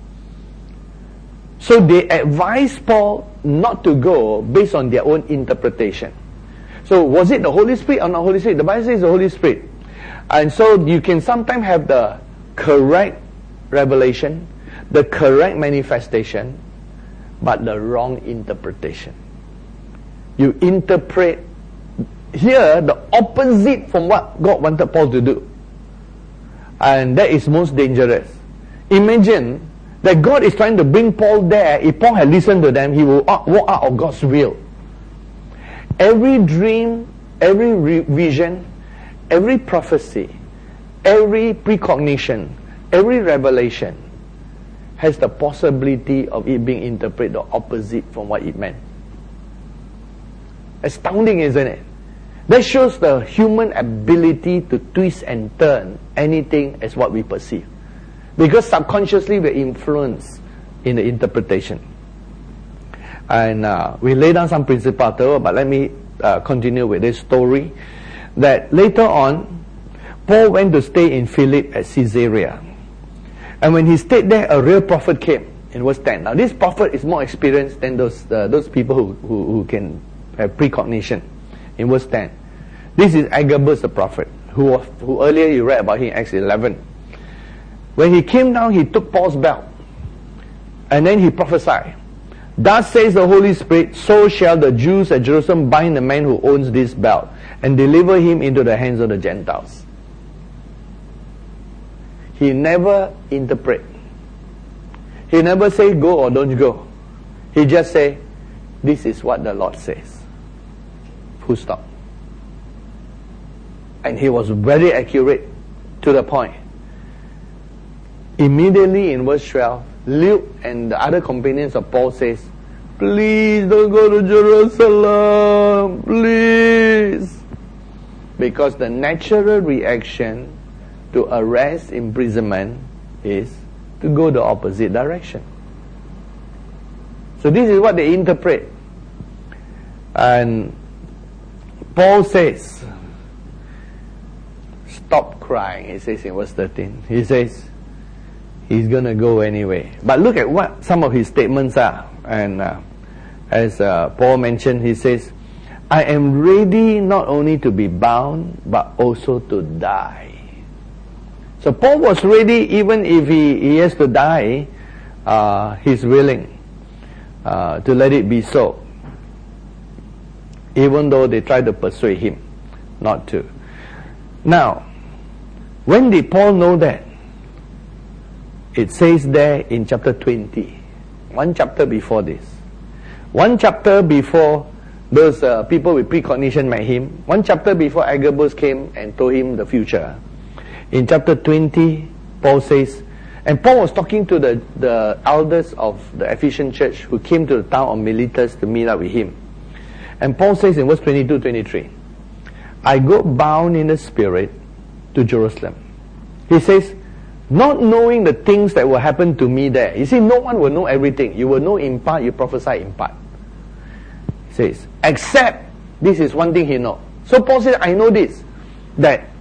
So they advise Paul not to go based on their own interpretation. So was it the Holy Spirit or not Holy Spirit? The Bible says the Holy Spirit. And so you can sometimes have the correct revelation, the correct manifestation, but the wrong interpretation. You interpret here the opposite from what God wanted Paul to do. And that is most dangerous. Imagine that God is trying to bring Paul there. If Paul had listened to them, he will walk out of God's will. Every dream, every re- vision, every prophecy, every precognition, every revelation has the possibility of it being interpreted the opposite from what it meant. Astounding, isn't it? That shows the human ability to twist and turn anything as what we perceive. Because subconsciously we're influenced in the interpretation. And uh, we lay down some principles, but let me uh, continue with this story. That later on, Paul went to stay in Philip at Caesarea. And when he stayed there, a real prophet came in verse ten. Now this prophet is more experienced than those uh, those people who, who, who can have precognition. In verse ten. This is Agabus the prophet, who, who earlier you read about him in Acts eleven. When he came down, he took Paul's belt. And then he prophesied. Thus says the Holy Spirit, so shall the Jews at Jerusalem bind the man who owns this belt, and deliver him into the hands of the Gentiles. He never interpret. He never say go or don't go. He just say, this is what the Lord says. Full stop. And he was very accurate to the point. Immediately in verse twelve, Luke and the other companions of Paul says, please don't go to Jerusalem, please. Because the natural reaction to arrest, imprisonment is to go the opposite direction. So this is what they interpret. And Paul says, stop crying, he says in verse thirteen. He says, he's going to go anyway. But look at what some of his statements are. And uh, as uh, Paul mentioned, he says, I am ready not only to be bound, but also to die. So Paul was ready, even if he, he has to die, uh, he's willing uh, to let it be so. Even though they tried to persuade him not to. Now, when did Paul know that? It says there in chapter twenty. One chapter before this. One chapter before those uh, people with precognition met him. One chapter before Agabus came and told him the future. In chapter twenty, Paul says, and Paul was talking to the, the elders of the Ephesian church who came to the town of Miletus to meet up with him. And Paul says in verse twenty-two to twenty-three, I go bound in the Spirit to Jerusalem. He says, not knowing the things that will happen to me there. You see, no one will know everything. You will know in part, you prophesy in part. He says, except, this is one thing he knows. So Paul says, I know this, that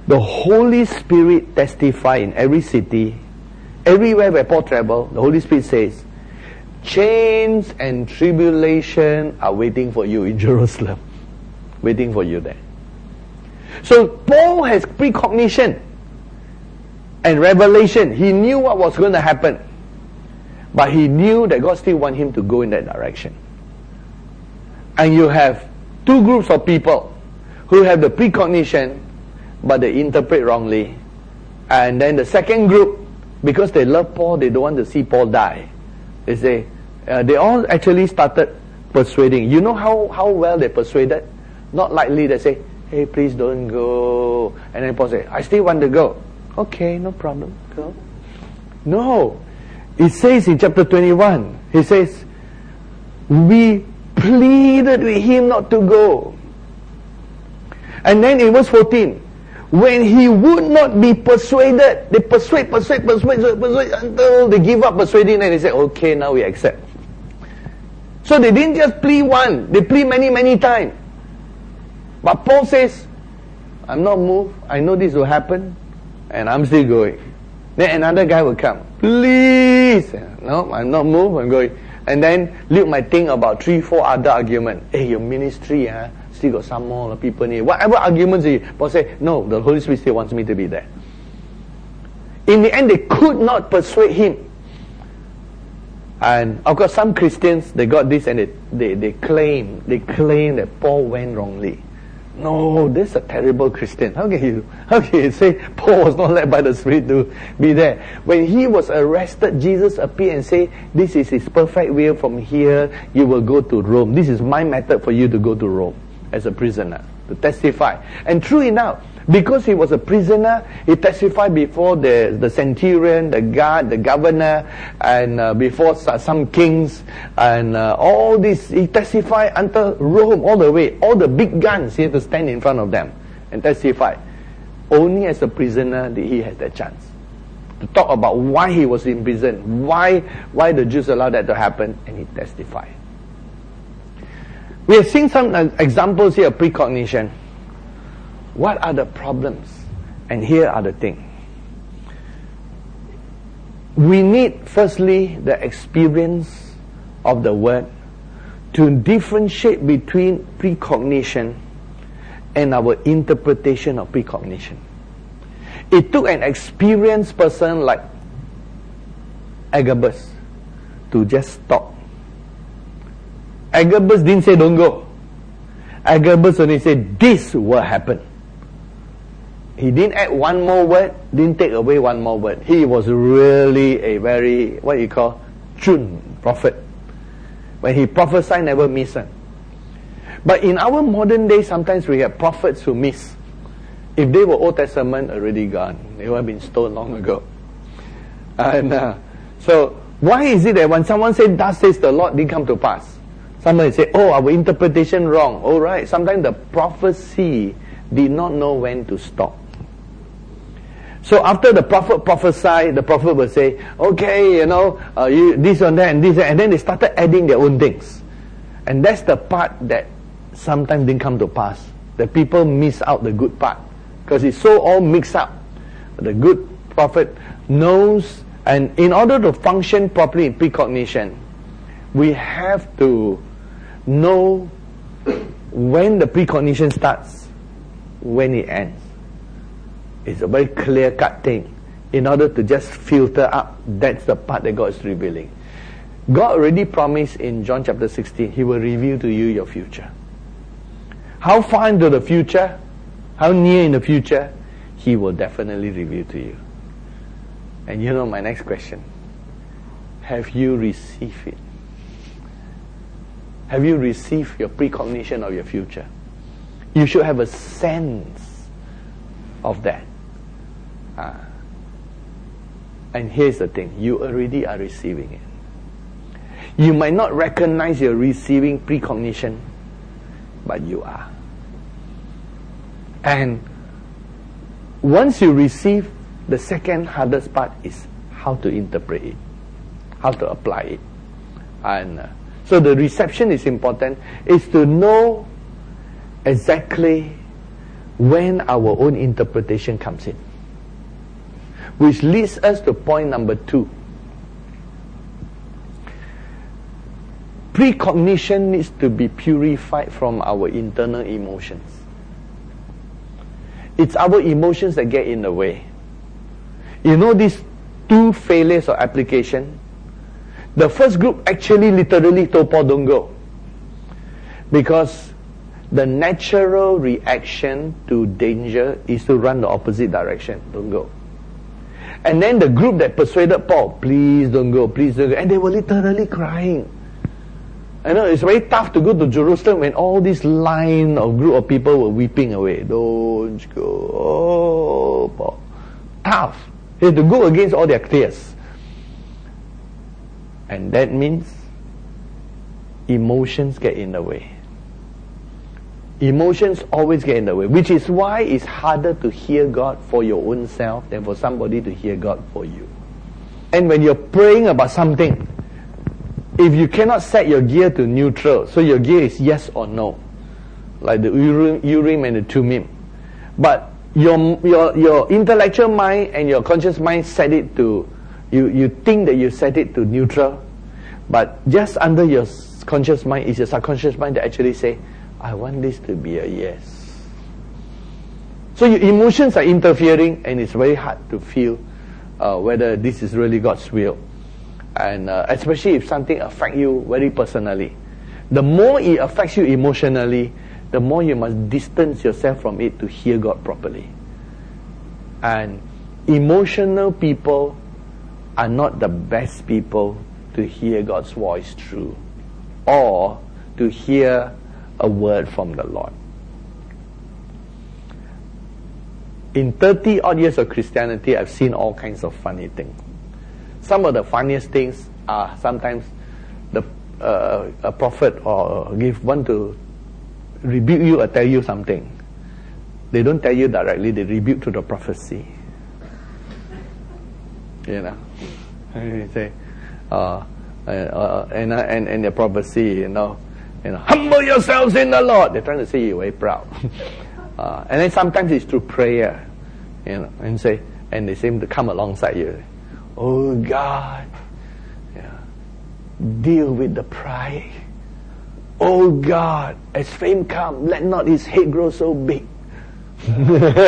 the Holy Spirit testify in every city, everywhere where Paul traveled. The Holy Spirit says, chains and tribulation are waiting for you in Jerusalem. Waiting for you there. So Paul has precognition and revelation. He knew what was going to happen. But he knew that God still wanted him to go in that direction. And you have two groups of people who have the precognition, but they interpret wrongly. And then the second group, because they love Paul, they don't want to see Paul die. They say, uh, they all actually started persuading. You know how, how well they persuaded? Not likely they say, hey, please don't go. And then Paul say, I still want to go. Okay, no problem, go. No. It says in chapter twenty-one, he says, we pleaded with him not to go. And then in verse fourteen, when he would not be persuaded, they persuade, persuade, persuade, persuade, persuade until they give up persuading, and they say, okay, now we accept. So they didn't just plead one, they plead many, many times. But Paul says, I'm not moved, I know this will happen, and I'm still going. Then another guy will come, please. No, I'm not moved, I'm going. And then Luke might think about three, four other arguments. Hey, your ministry, huh? Still got some more people need. Whatever arguments you, Paul say, no, the Holy Spirit still wants me to be there. In the end, they could not persuade him. And of course, some Christians, they got this and they, they, they claim, they claim that Paul went wrongly. No, this is a terrible Christian. How can you, how can you say Paul was not led by the Spirit to be there? When he was arrested, Jesus appeared and said, this is his perfect will. From here, you will go to Rome. This is my method for you to go to Rome as a prisoner, to testify. And true enough, because he was a prisoner, he testified before the, the centurion, the guard, the governor, and uh, before some kings, and uh, all this. He testified until Rome, all the way. All the big guns, he had to stand in front of them and testify. Only as a prisoner did he have that chance to talk about why he was in prison, why, why the Jews allowed that to happen, and he testified. We have seen some uh, examples here of precognition. What are the problems? And here are the things. We need, firstly, the experience of the word to differentiate between precognition and our interpretation of precognition. It took an experienced person like Agabus to just stop. Agabus didn't say don't go. Agabus only said this will happen. He didn't add one more word, didn't take away one more word. He was really a very, what you call, chun prophet. When he prophesied, never miss it. But in our modern day, sometimes we have prophets who miss. If they were Old Testament, already gone. They would have been stoned long ago. And uh, so, why is it that when someone said, thus says the Lord, didn't come to pass? Somebody say, oh, our interpretation wrong. All right, sometimes the prophecy did not know when to stop. So after the prophet prophesied, the prophet will say, okay, you know, uh, you, this and that and this, and then they started adding their own things. And that's the part that sometimes didn't come to pass. The people miss out the good part. Because it's so all mixed up. The good prophet knows, and in order to function properly in precognition, we have to know when the precognition starts, when it ends. It's a very clear-cut thing. In order to just filter up, that's the part that God is revealing. God already promised in John chapter sixteen, He will reveal to you your future. How far into the future, how near in the future, He will definitely reveal to you. And you know my next question. Have you received it? Have you received your precognition of your future? You should have a sense of that. Ah. And here's the thing, you already are receiving it. You might not recognize you're receiving precognition, but you are. And once you receive, the second hardest part is how to interpret it, how to apply it. And uh, so the reception is important, is to know exactly when our own interpretation comes in. Which leads us to point number two. Precognition needs to be purified from our internal emotions. It's our emotions that get in the way. You know these two failures of application? The first group actually literally told Paul, don't go. Because the natural reaction to danger is to run the opposite direction. Don't go. And then the group that persuaded Paul, please don't go, please don't go. And they were literally crying. I know it's very tough to go to Jerusalem when all this line of group of people were weeping away. Don't go. Oh, Paul. Tough. He had to go against all their tears. And that means emotions get in the way. Emotions always get in the way, which is why it's harder to hear God for your own self than for somebody to hear God for you. And when you're praying about something, if you cannot set your gear to neutral, so your gear is yes or no, like the Urim, Urim and the Thummim, but your your your intellectual mind and your conscious mind set it to, you, you think that you set it to neutral, but just under your conscious mind is your subconscious mind that actually say, I want this to be a yes. So your emotions are interfering, and it's very hard to feel uh, whether this is really God's will. And uh, especially if something affects you very personally. The more it affects you emotionally, the more you must distance yourself from it to hear God properly. And emotional people are not the best people to hear God's voice through, or to hear a word from the Lord. In thirty odd years of Christianity, I've seen all kinds of funny things. Some of the funniest things are sometimes the uh, a prophet or give one to rebuke you or tell you something. They don't tell you directly, they rebuke to the prophecy. You know, and they say, uh, uh, and and and the prophecy, you know. You know, humble yourselves in the Lord. They're trying to say you're very proud. uh, and then sometimes it's through prayer, you know, and say, and they seem to come alongside you. Oh God, yeah, deal with the pride. Oh God, as fame come, let not his head grow so big. And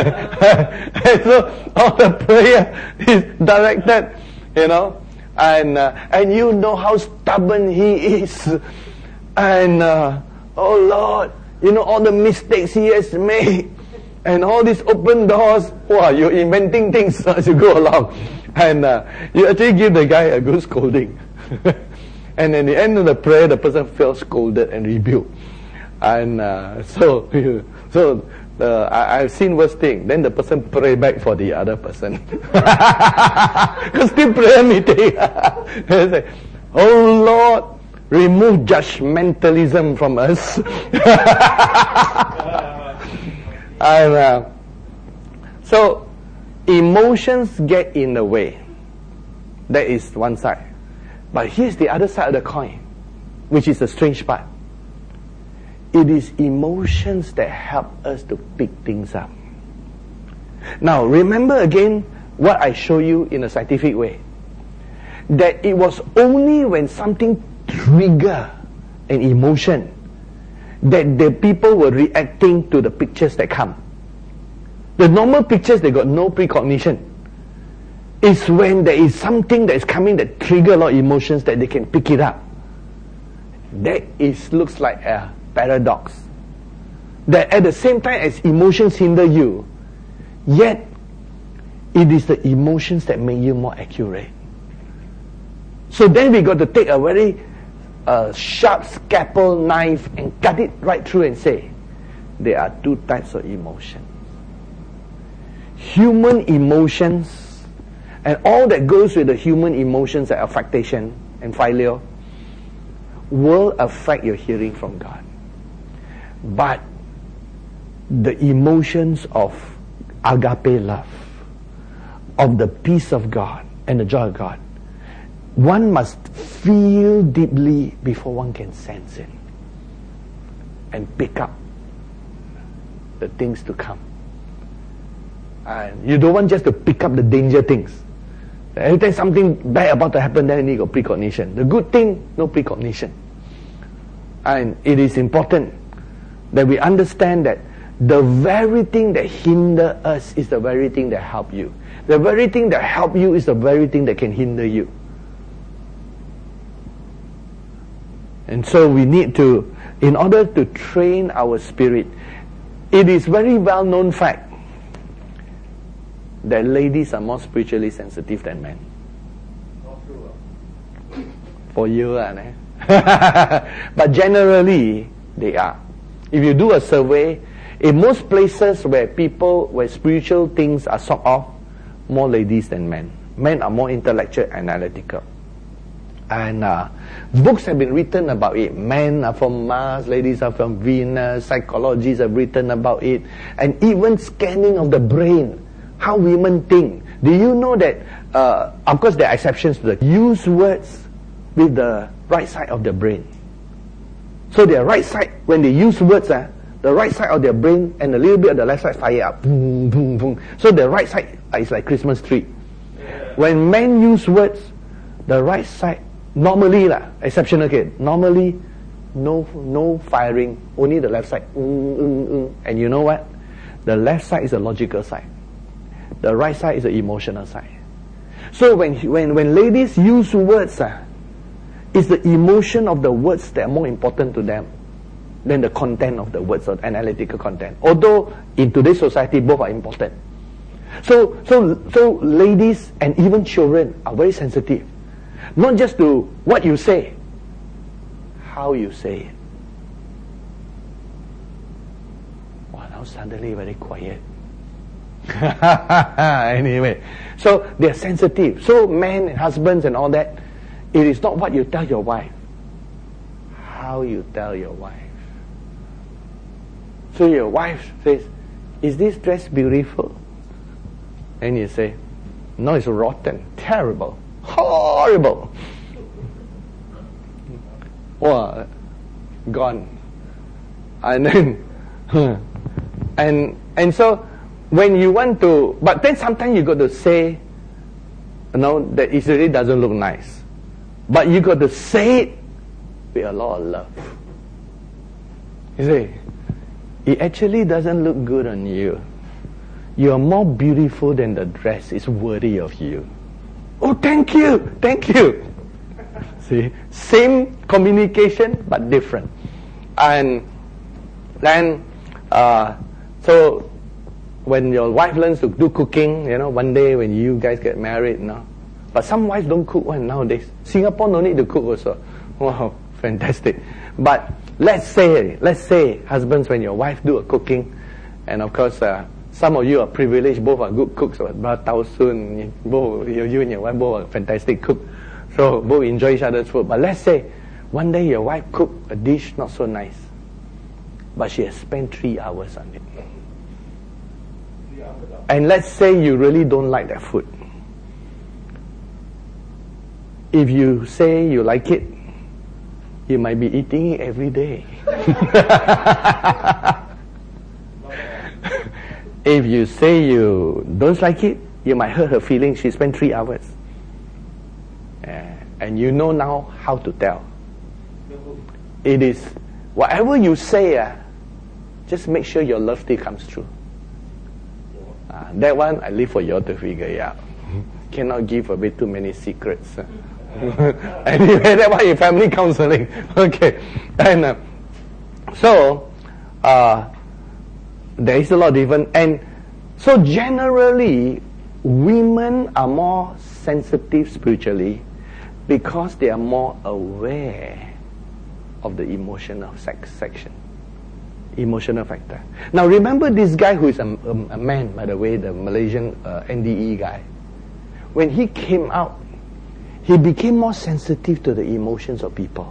so all the prayer is directed, you know, and uh, and you know how stubborn he is. And, uh, oh Lord, you know all the mistakes he has made. And all these open doors. Wow, you're inventing things as you go along. And uh, you actually give the guy a good scolding. And at the end of the prayer, the person feels scolded and rebuked. And uh, so, so uh, I, I've seen worse thing. Then the person pray back for the other person. Because still prayer meeting. Say, oh Lord, remove judgmentalism from us. And, uh, so, emotions get in the way. That is one side. But here's the other side of the coin, which is the strange part. It is emotions that help us to pick things up. Now, remember again what I show you in a scientific way. That it was only when something trigger an emotion that the people were reacting to the pictures that come. The normal pictures, they got no precognition. It's when there is something that is coming that trigger a lot of emotions that they can pick it up. That is looks like a paradox. That at the same time as emotions hinder you, yet it is the emotions that make you more accurate. So then we got to take a very uh, sharp scalpel knife and cut it right through and say, there are two types of emotion. Human emotions, and all that goes with the human emotions like affectation and failure, will affect your hearing from God. But the emotions of agape love, of the peace of God and the joy of God, one must feel deeply before one can sense it and pick up the things to come. And you don't want just to pick up the danger things. Every time something bad about to happen, then you got precognition. The good thing, no precognition. And it is important that we understand that the very thing that hinder us is the very thing that help you. The very thing that help you is the very thing that can hinder you. And so we need to, in order to train our spirit, it is very well known fact that ladies are more spiritually sensitive than men. Not true. For you, eh? But generally, they are. If you do a survey, in most places where people, where spiritual things are sort of, more ladies than men. Men are more intellectual, analytical. And uh, books have been written about it. Men are from Mars, ladies are from Venus, psychologists have written about it. And even scanning of the brain, how women think. Do you know that, uh, of course there are exceptions to that, use words with the right side of the brain. So their right side, when they use words, uh, the right side of their brain and a little bit of the left side fire up. Boom, boom, boom. So the right side is like Christmas tree. When men use words, the right side, normally, lah, exceptional case, normally no no firing, only the left side. Mm, mm, mm. And you know what? The left side is the logical side. The right side is the emotional side. So when when when ladies use words, uh, it's the emotion of the words that are more important to them than the content of the words or analytical content. Although in today's society both are important. So so so ladies and even children are very sensitive. Not just to what you say, how you say it. Wow, now suddenly very quiet. Anyway, so they're sensitive. So men and husbands and all that, it is not what you tell your wife, how you tell your wife. So your wife says, is this dress beautiful? And you say, no, it's rotten, terrible, horrible. Wow, gone. And then, and and so when you want to, but then sometimes you got to say, you know, that it really doesn't look nice. But you got to say it with a lot of love. You see, it actually doesn't look good on you. You are more beautiful than the dress is worthy of you. Oh, thank you, thank you. See, same communication but different. And then, uh, so when your wife learns to do cooking, you know, one day when you guys get married, you know, but some wives don't cook one nowadays. Singapore no need to cook also. Wow, fantastic. But let's say, let's say, husbands, when your wife do a cooking, and of course, uh, some of you are privileged, both are good cooks. But Tao Sun, both you and your wife both are fantastic cook. So both enjoy each other's food. But let's say one day your wife cooked a dish not so nice, but she has spent three hours on it. And let's say you really don't like that food. If you say you like it, you might be eating it every day. If you say you don't like it, you might hurt her feelings. She spent three hours. Uh, and you know now how to tell. It is, whatever you say, uh, just make sure your love still comes true. Uh, that one, I leave for you all to figure it out. Cannot give away too many secrets. Anyway, that's why your family counseling. Okay. And uh, so, uh, there is a lot of different, and so generally, women are more sensitive spiritually because they are more aware of the emotional sex section, emotional factor. Now remember this guy who is a, a, a man, by the way, the Malaysian uh, N D E guy. When he came out, he became more sensitive to the emotions of people.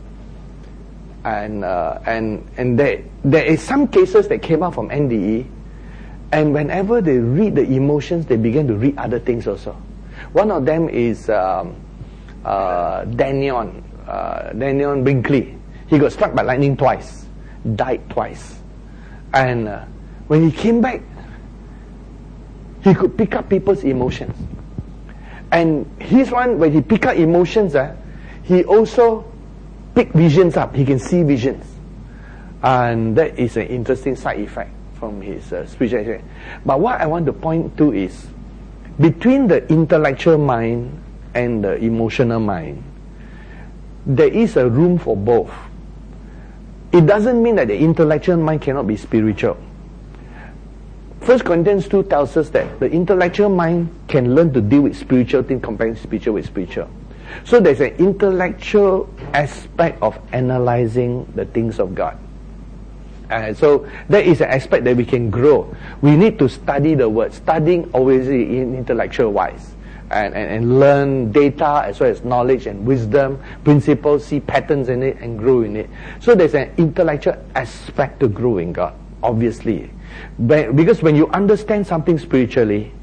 And uh, and and there there is some cases that came out from N D E, and whenever they read the emotions, they begin to read other things also. One of them is um, uh, Daniel uh, Daniel Brinkley. He got struck by lightning twice, died twice, and uh, when he came back, he could pick up people's emotions. And his one, when he pick up emotions, uh, he also pick visions up. He can see visions. And that is an interesting side effect from his uh, spiritual experience. But what I want to point to is, between the intellectual mind and the emotional mind, there is a room for both. It doesn't mean that the intellectual mind cannot be spiritual. First Corinthians two tells us that the intellectual mind can learn to deal with spiritual things, comparing spiritual with spiritual. So there's an intellectual aspect of analyzing the things of God. Uh, so that is an aspect that we can grow. We need to study the word. Studying obviously in intellectual wise. And, and, and learn data as well as knowledge and wisdom, principles, see patterns in it and grow in it. So there's an intellectual aspect to grow in God, obviously. But because when you understand something spiritually,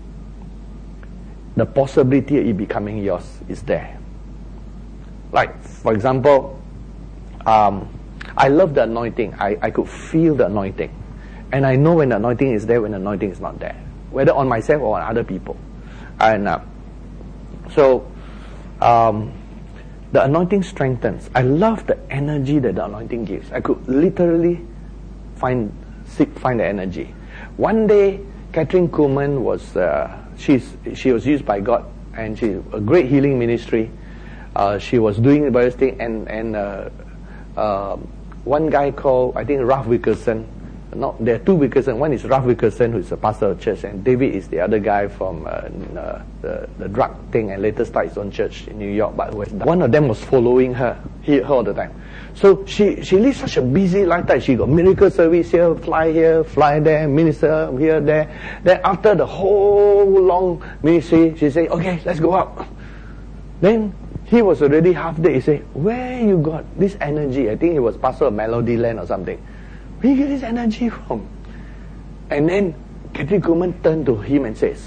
the possibility of it becoming yours is there. Like, for example, um, I love the anointing. I, I could feel the anointing. And I know when the anointing is there, when the anointing is not there. Whether on myself or on other people. And uh, so, um, the anointing strengthens. I love the energy that the anointing gives. I could literally find seek, find the energy. One day, Catherine Kuhlman was, uh, she's, she was used by God. And she, a great healing ministry. Uh, she was doing various things. And, and uh, uh, one guy called, I think, Ralph Wilkerson. Not, there are two Wilkerson. One is Ralph Wilkerson, who is a pastor of church, and David is the other guy from uh, uh, the, the drug thing, and later started his own church in New York. But one of them was following her, he, her all the time. So she, she lives such a busy lifestyle. She got miracle service here, fly here, fly there, minister here, there. Then after the whole long ministry, she said, okay, let's go out. Then he was already half dead. He said, where you got this energy? I think he was pastor of Melody Land or something. Where you get this energy from? And then Catherine Kuhlman turned to him and says,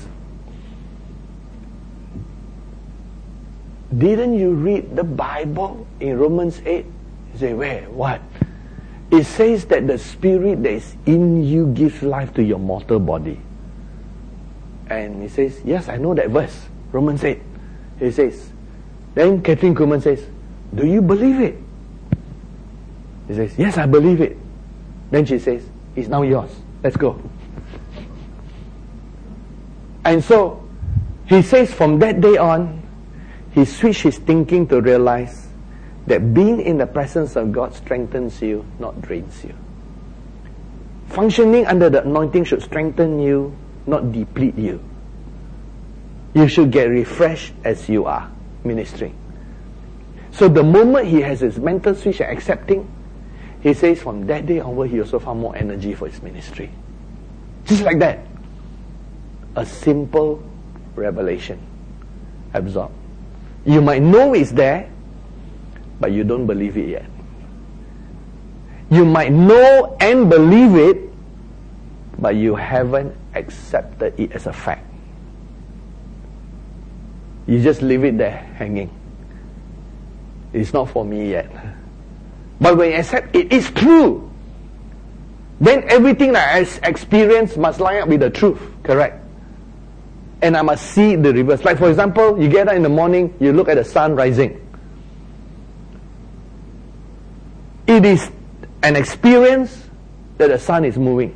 didn't you read the Bible in Romans eight? He said, where? What? It says that the spirit that is in you gives life to your mortal body. And he says, yes, I know that verse, Romans eight. He says, then Catherine Kuhlman says, do you believe it? He says, yes, I believe it. Then she says, it's now yours. Let's go. And so, he says from that day on, he switched his thinking to realize that being in the presence of God strengthens you, not drains you. Functioning under the anointing should strengthen you, not deplete you. You should get refreshed as you are ministering. So the moment he has his mental switch and accepting, he says from that day onward, he also found more energy for his ministry. Just like that. A simple revelation. Absorb. You might know it's there, but you don't believe it yet. You might know and believe it, but you haven't accepted it as a fact. You just leave it there hanging. It's not for me yet. But when you accept it is true, then everything that I experience must line up with the truth, correct? And I must see the reverse. Like for example, you get up in the morning, you look at the sun rising. It is an experience that the sun is moving.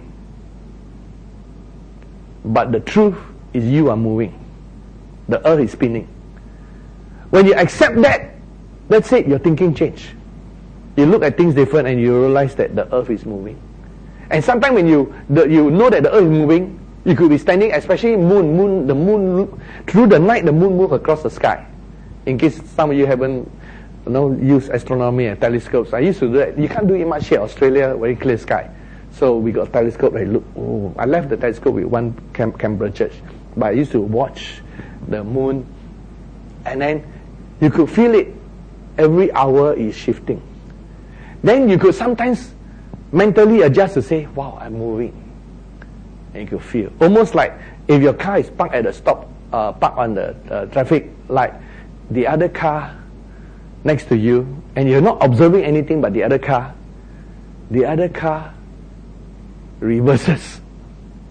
But the truth is you are moving. The earth is spinning. When you accept that, that's it, your thinking change. You look at things different and you realize that the earth is moving. And sometimes when you the, you know that the earth is moving, you could be standing, especially moon, moon, the moon, through the night the moon moves across the sky. In case some of you haven't you know, used astronomy and telescopes. I used to do that. You can't do it much here, Australia, very clear sky. So we got a telescope, I look, oh, I left the telescope with one Cam- Canberra church. But I used to watch the moon, and then you could feel it. Every hour is shifting. Then you could sometimes mentally adjust to say, wow, I'm moving. And you could feel. Almost like if your car is parked at a stop, uh, parked on the uh, traffic light, the other car next to you, and you're not observing anything but the other car, the other car reverses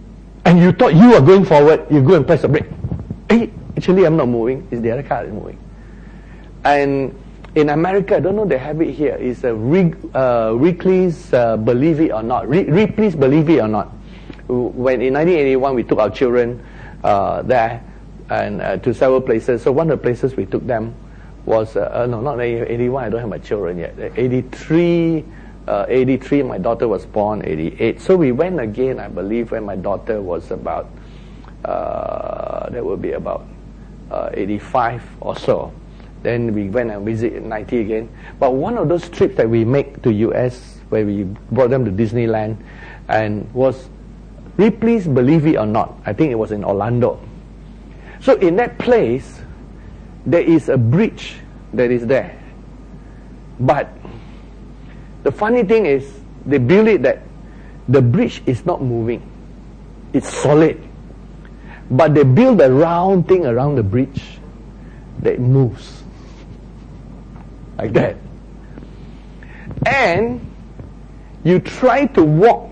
and you thought you are going forward, you go and press the brake. Hey, actually I'm not moving, it's the other car that's moving. And in America, I don't know they have it here, it's a Rig, uh, Ripley's uh, Believe It or Not. Re- Ripley's Believe It or Not. When in nineteen eighty-one we took our children uh, there and uh, to several places. So one of the places we took them was, uh, uh, no, not eighty-one, I don't have my children yet. eighty-three, uh, eighty-three, my daughter was born, eighty-eight. So we went again, I believe, when my daughter was about, uh, that would be about uh, eighty-five or so. Then we went and visited ninety again. But one of those trips that we make to U S, where we brought them to Disneyland, and was Ripley's Believe It or Not. I think it was in Orlando. So in that place, there is a bridge that is there. But the funny thing is, they build it that the bridge is not moving. It's solid. But they build a round thing around the bridge that moves. Like that. And you try to walk,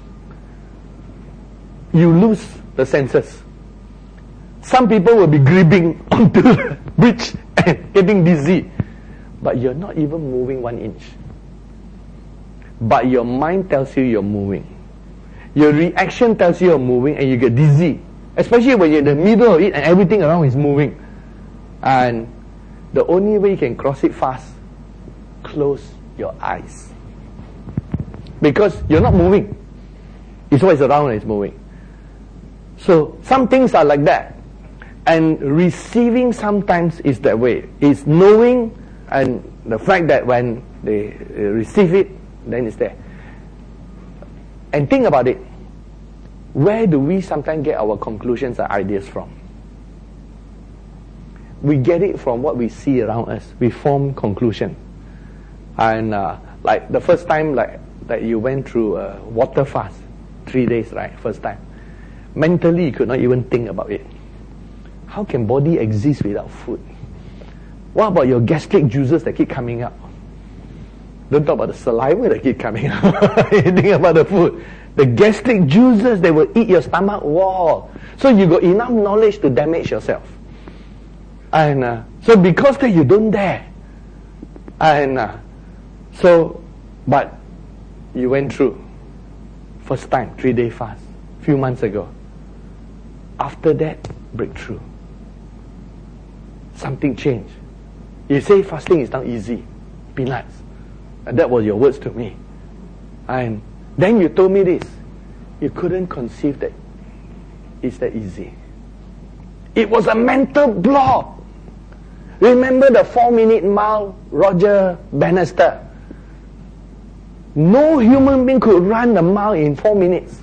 you lose the senses. Some people will be gripping onto the bridge and getting dizzy. But you're not even moving one inch. But your mind tells you you're moving. Your reaction tells you you're moving and you get dizzy. Especially when you're in the middle of it and everything around is moving. And the only way you can cross it fast, close your eyes. Because you're not moving. It's always around and it's moving. So some things are like that. And receiving sometimes is that way. It's knowing and the fact that when they receive it, then it's there. And think about it. Where do we sometimes get our conclusions or ideas from? We get it from what we see around us. We form conclusion. And uh, like the first time like that you went through a water fast, three days, right? First time. Mentally you could not even think about it. How can body exist without food? What about your gastric juices that keep coming up? Don't talk about the saliva that keep coming up. You think about the food. The gastric juices, they will eat your stomach wall. So you got enough knowledge to damage yourself. And uh, so because that you don't dare. And uh, so, but you went through. First time, three day fast. Few months ago. After that, breakthrough. Something changed. You say fasting is not easy. Peanuts. And that was your words to me. And then you told me this. You couldn't conceive that it's that easy. It was a mental block. Remember the four minute mile, Roger Bannister? No human being could run a mile in four minutes.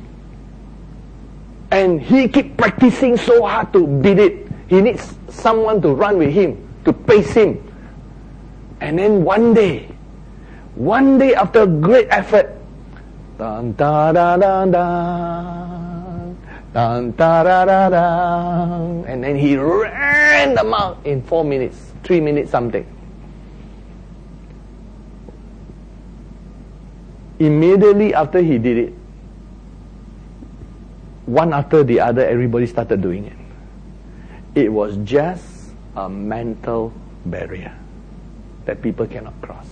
And he keep practicing so hard to beat it. He needs someone to run with him, to pace him. And then one day, one day after great effort, dun, da, da, da, da, dun, da, da, da, da, and then he ran the mile in four minutes, three minutes something. Immediately after he did it, one after the other, everybody started doing it. It was just a mental barrier that people cannot cross.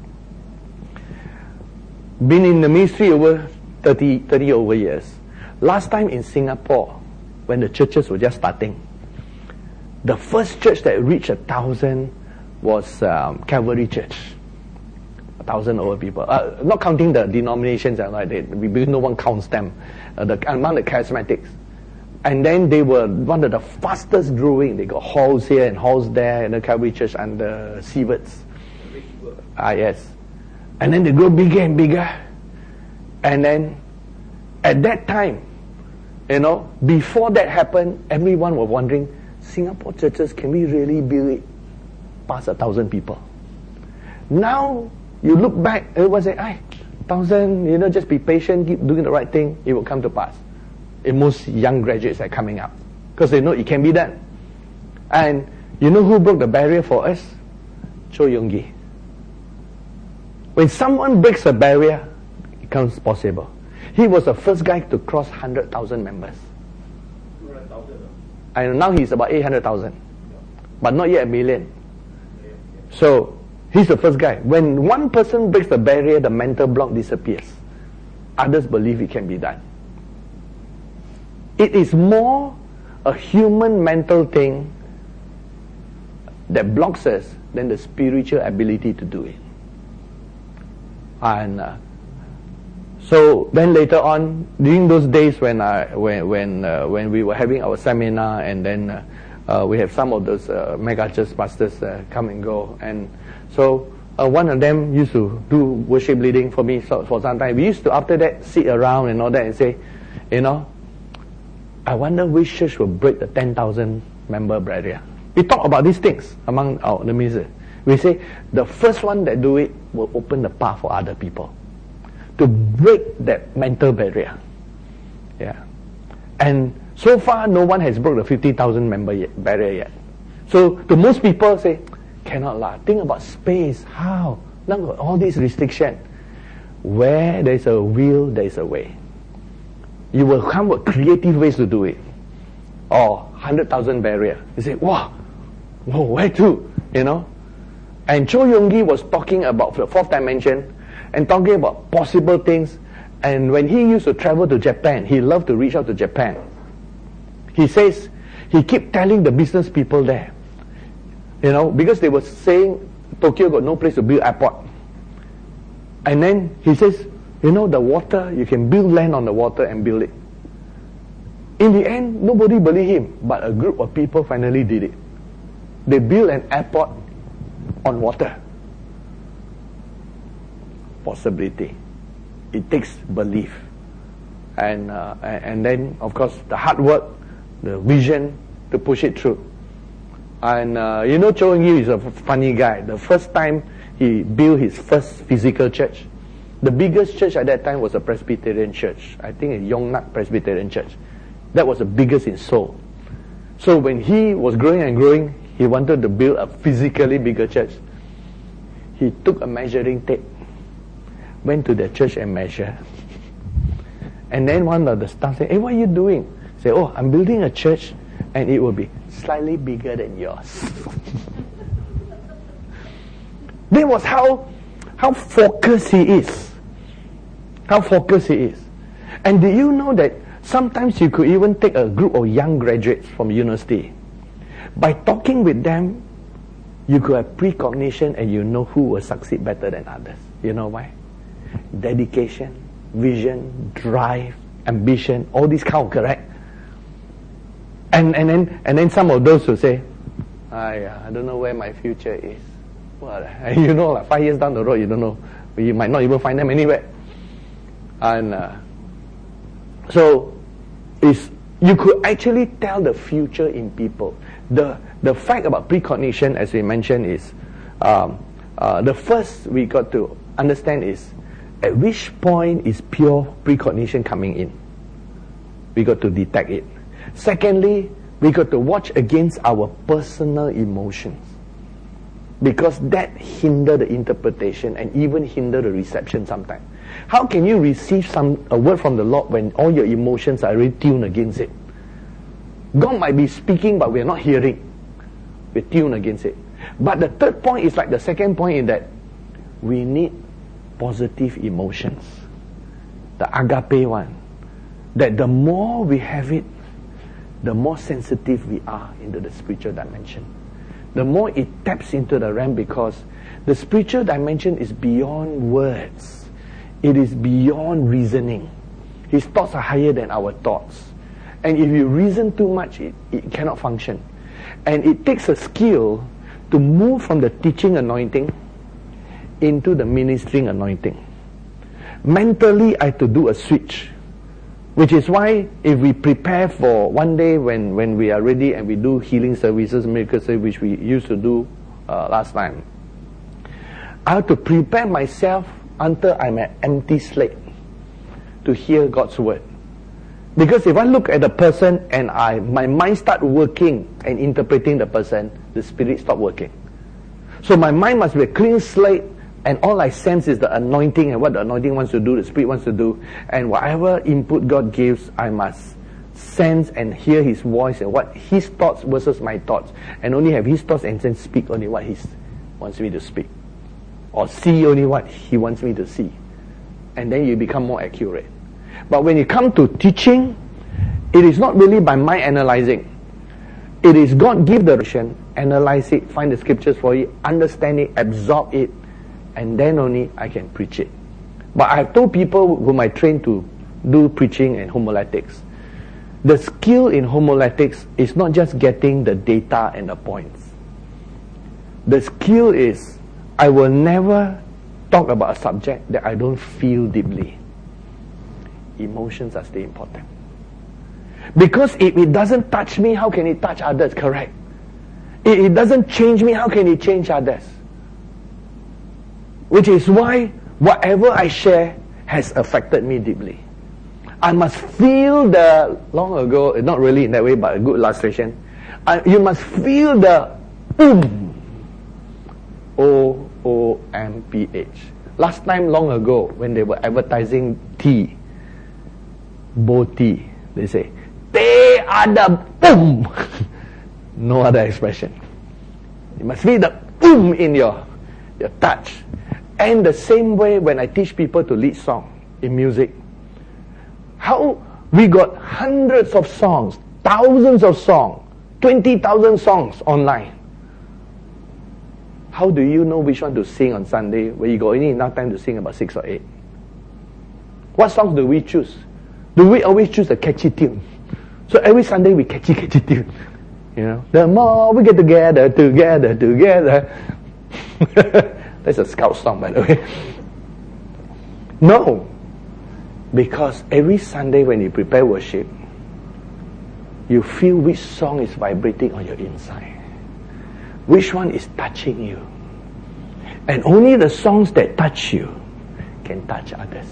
Been in the ministry over thirty, thirty over years. Last time in Singapore, when the churches were just starting, the first church that reached a thousand was um, Calvary Church. A thousand over people. Uh, not counting the denominations, and like that, because no one counts them. Uh, the among the charismatics. And then they were one of the fastest growing. They got halls here and halls there in the Calvary Church and the Sieverts. Ah, yes. And then they grow bigger and bigger. And then, at that time, you know, before that happened, everyone was wondering, Singapore churches, can we really build it past a thousand people? Now, you look back, everyone say, "Ay, thousand, you know, just be patient, keep doing the right thing, it will come to pass." In most young graduates are coming up because they know it can be done. And you know who broke the barrier for us? Cho Yong-gi. When someone breaks a barrier, it becomes possible. He was the first guy to cross one hundred thousand members. two hundred thousand. And now he's about eight hundred thousand. But not yet a million. So, he's the first guy. When one person breaks the barrier, the mental block disappears. Others believe it can be done. It is more a human mental thing that blocks us than the spiritual ability to do it. And uh, so then later on, during those days when I when when uh, when we were having our seminar, and then uh, uh, we have some of those uh, mega church pastors uh, come and go, and so uh, one of them used to do worship leading for me so, for some time. We used to after that sit around and all that and say, you know, I wonder which church will break the ten thousand member barrier. We talk about these things among our the ministers. We say the first one that do it will open the path for other people to break that mental barrier. Yeah, and so far no one has broke the fifty thousand member yet, barrier yet. So to most people say, cannot lah. Think about space. How? Now got all these restriction. Where there is a will, there is a way. You will come with creative ways to do it. Or one hundred thousand barrier. You say, wow, whoa, where to? You know? And Cho Yong-gi was talking about the fourth dimension and talking about possible things. And when he used to travel to Japan, he loved to reach out to Japan. He says, he kept telling the business people there, you know, because they were saying Tokyo got no place to build airport. And then he says, you know, the water, you can build land on the water and build it. In the end, nobody believed him, but a group of people finally did it. They built an airport on water. Possibility. It takes belief. And, uh, and then, of course, the hard work, the vision to push it through. And uh, you know, Cho Yong-gi is a funny guy. The first time he built his first physical church, the biggest church at that time was a Presbyterian church. I think a Yongnak Presbyterian church. That was the biggest in Seoul. So when he was growing and growing, he wanted to build a physically bigger church. He took a measuring tape, went to the church and measured. And then one of the staff said, hey, what are you doing? Say, oh, I'm building a church and it will be slightly bigger than yours. That was how, how focused he is. How focused he is. And do you know that sometimes you could even take a group of young graduates from university. By talking with them, you could have precognition and you know who will succeed better than others. You know why? Dedication, vision, drive, ambition, all these count, correct? And and then and then some of those will say, I uh, I don't know where my future is. Well, you know, like five years down the road, you don't know. You might not even find them anywhere. And uh, so, is you could actually tell the future in people. The the fact about precognition, as we mentioned, is um, uh, the first we got to understand is at which point is pure precognition coming in. We got to detect it. Secondly, we got to watch against our personal emotions, because that hinder the interpretation and even hinder the reception sometimes. How can you receive some a word from the Lord when all your emotions are already tuned against it? God might be speaking, but we are not hearing. We're tuned against it. But the third point is like the second point, in that we need positive emotions. The agape one. That the more we have it, the more sensitive we are into the spiritual dimension. The more it taps into the realm, because the spiritual dimension is beyond words. It is beyond reasoning. His thoughts are higher than our thoughts. And if you reason too much, it, it cannot function. And it takes a skill to move from the teaching anointing into the ministering anointing. Mentally, I have to do a switch. Which is why if we prepare for one day when, when we are ready and we do healing services, miracle service, which we used to do uh, last time, I have to prepare myself until I'm an empty slate to hear God's word. Because if I look at the person and I my mind start working and interpreting the person, the spirit stop working. So my mind must be a clean slate And all I sense is the anointing and what the anointing wants to do, the Spirit wants to do. And whatever input God gives, I must sense and hear His voice and what His thoughts versus my thoughts. And only have His thoughts and then speak only what He wants me to speak. Or see only what He wants me to see. And then you become more accurate. But when you come to teaching, it is not really by my analyzing. It is God give the direction, analyze it, find the scriptures for it, understand it, absorb it, and then only I can preach it. But I have told people whom I train to do preaching and homiletics, the skill in homiletics is not just getting the data and the points. The skill is, I will never talk about a subject that I don't feel deeply. Emotions are still important. Because if it doesn't touch me, how can it touch others? Correct. If it doesn't change me, how can it change others? Which is why whatever I share has affected me deeply. I must feel the, long ago, not really in that way, but a good illustration. I, you must feel the boom. O O M P H. Last time, long ago, when they were advertising tea, Bo tea, they say, they are the boom. No other expression. You must feel the boom in your, your touch. And the same way when I teach people to lead song in music, how we got hundreds of songs, thousands of songs, twenty thousand songs online. How do you know which one to sing on Sunday when you got only enough time to sing about six or eight? What songs do we choose? Do we always choose a catchy tune? So every Sunday we catchy, catchy tune. You know, the more we get together, together, together. That's a scout song, by the way. No. Because every Sunday when you prepare worship, you feel which song is vibrating on your inside. Which one is touching you. And only the songs that touch you can touch others.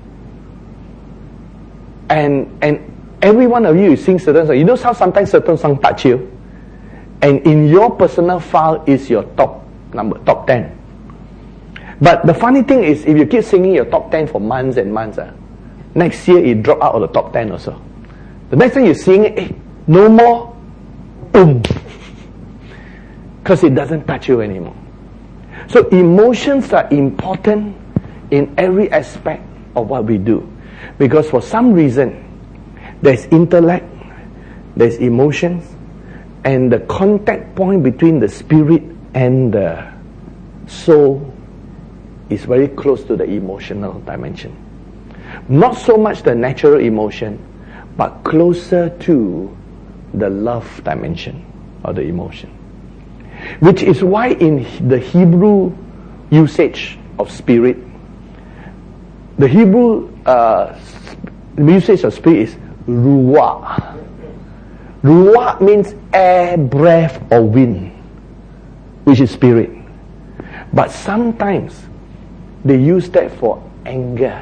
And and every one of you, you sing certain songs. You know how sometimes certain songs touch you? And in your personal file is your top number, top ten. But the funny thing is, if you keep singing your top ten for months and months, uh, next year it drop out of the top ten also. The next time you sing it, eh, no more, boom. Because it doesn't touch you anymore. So emotions are important in every aspect of what we do. Because for some reason, there's intellect, there's emotions, and the contact point between the spirit and the soul is very close to the emotional dimension. Not so much the natural emotion, but closer to the love dimension of the emotion. Which is why in the Hebrew usage of spirit, the Hebrew uh, usage of spirit is ruah. Ruah means air, breath, or wind, which is spirit. But sometimes they use that for anger.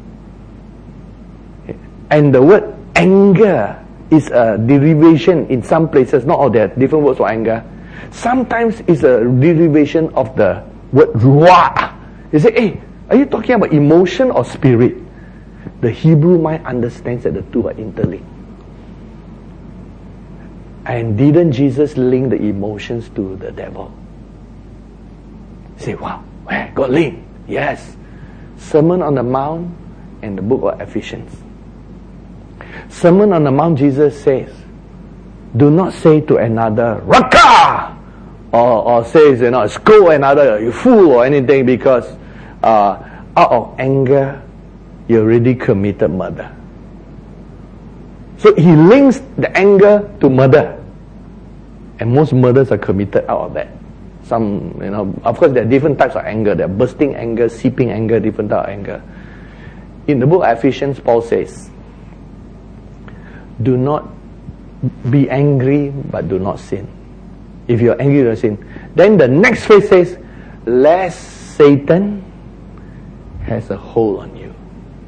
And the word anger is a derivation in some places, not all, there are different words for anger. Sometimes it's a derivation of the word ruah. You say, hey, are you talking about emotion or spirit? The Hebrew mind understands that the two are interlinked. And didn't Jesus link the emotions to the devil? You say, wow, where? Got linked. Yes. Sermon on the Mount and the book of Ephesians. Sermon on the Mount, Jesus says, do not say to another, Raka! Or, or says, you know, scold another, you fool, or anything, because uh, out of anger, you already committed murder. So he links the anger to murder. And most murders are committed out of that. Some, you know, of course there are different types of anger. There are bursting anger, seeping anger, different type of anger. In the book of Ephesians, Paul says, do not be angry, but do not sin. If you're angry, do not sin. Then the next phrase says, lest Satan has a hold on you.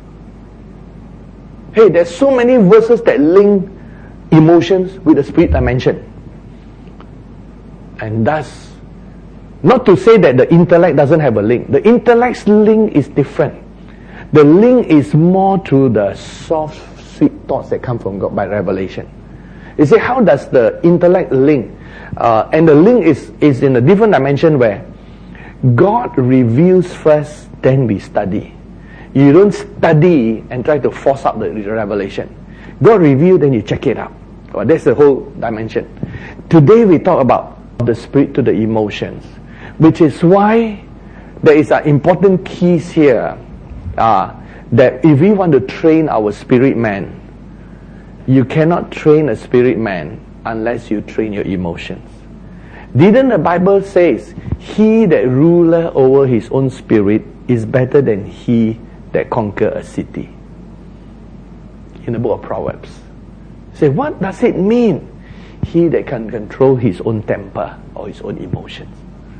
Hey, there's so many verses that link emotions with the spirit dimension. And thus, Not to say that the intellect doesn't have a link. The intellect's link is different. The link is more to the soft, sweet thoughts that come from God by revelation. You see, how does the intellect link? Uh, and the link is, is in a different dimension where God reveals first, then we study. You don't study and try to force out the revelation. God reveals, then you check it out. Well, that's the whole dimension. Today we talk about the spirit to the emotions, which is why there is an important keys here, uh, that if we want to train our spirit man, you cannot train a spirit man unless you train your emotions. Didn't the Bible says, he that ruleth over his own spirit is better than he that conquer a city? In the book of Proverbs. Say, what does it mean? He that can control his own temper or his own emotions.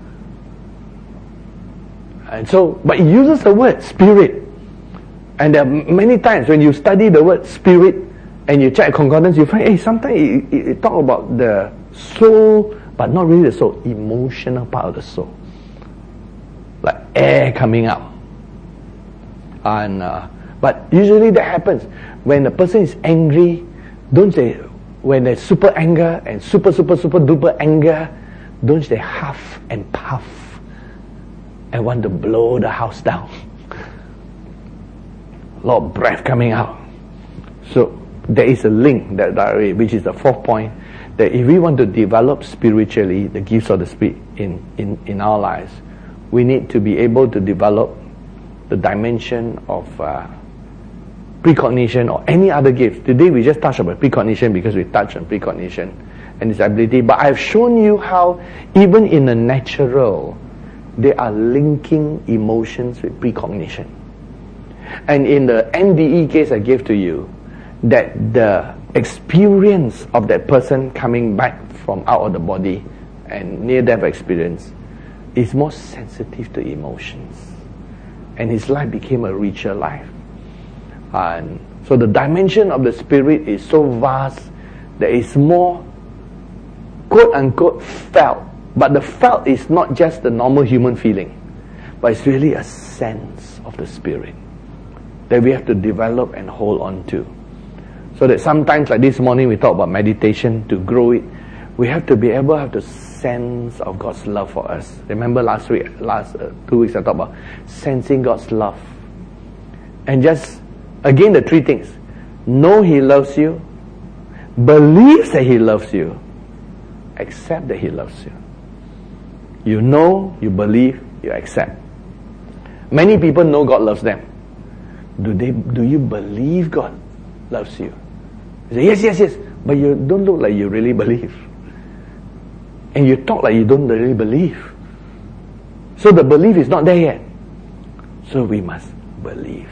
And so, but it uses the word spirit. And there are many times when you study the word spirit and you check concordance, you find, hey, sometimes it, it, it talk about the soul, but not really the soul, emotional part of the soul. Like air coming out. And uh, but usually that happens when the person is angry. Don't say, when there's super anger and super, super, super duper anger, don't they huff and puff and want to blow the house down? A lot of breath coming out. So there is a link, that, which is the fourth point, that if we want to develop spiritually the gifts of the Spirit in, in, in our lives, we need to be able to develop the dimension of uh, precognition or any other gift. Today we just touched about precognition because we touched on precognition and its ability. But I've shown you how even in the natural, they are linking emotions with precognition. And in the N D E case I gave to you, that the experience of that person coming back from out of the body and near-death experience is more sensitive to emotions. And his life became a richer life. And so the dimension of the spirit is so vast that it's more quote-unquote felt. But the felt is not just the normal human feeling, but it's really a sense of the spirit that we have to develop and hold on to. So that sometimes, like this morning, we talk about meditation to grow it. We have to be able to have the sense of God's love for us. Remember last week, last uh, two weeks, I talked about sensing God's love. And just, again, the three things. Know He loves you. Believe that He loves you. Accept that He loves you. You know, you believe, you accept. Many people know God loves them. Do they? Do you believe God loves you? You say, yes, yes, yes. But you don't look like you really believe. And you talk like you don't really believe. So the belief is not there yet. So we must believe.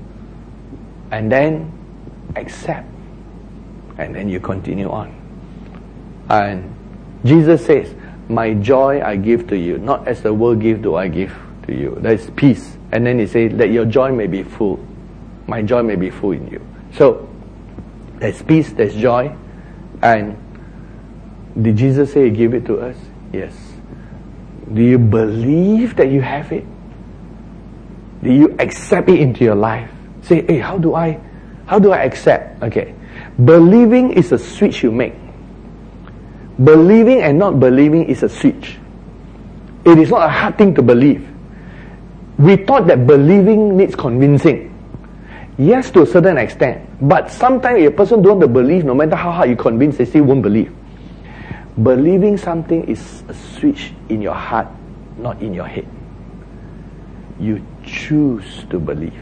And then accept. And then you continue on. And Jesus says, my joy I give to you, not as the world gives do I give to you. That is peace. And then He says that your joy may be full. My joy may be full in you. So, there's peace, there's joy. And did Jesus say He gave it to us? Yes. Do you believe that you have it? Do you accept it into your life? Say, hey, how do I, how do I accept? Okay. Believing is a switch you make. Believing and not believing is a switch. It is not a hard thing to believe. We thought that believing needs convincing. Yes, to a certain extent. But sometimes if a person don't want to believe, no matter how hard you convince, they still won't believe. Believing something is a switch in your heart, not in your head. You choose to believe.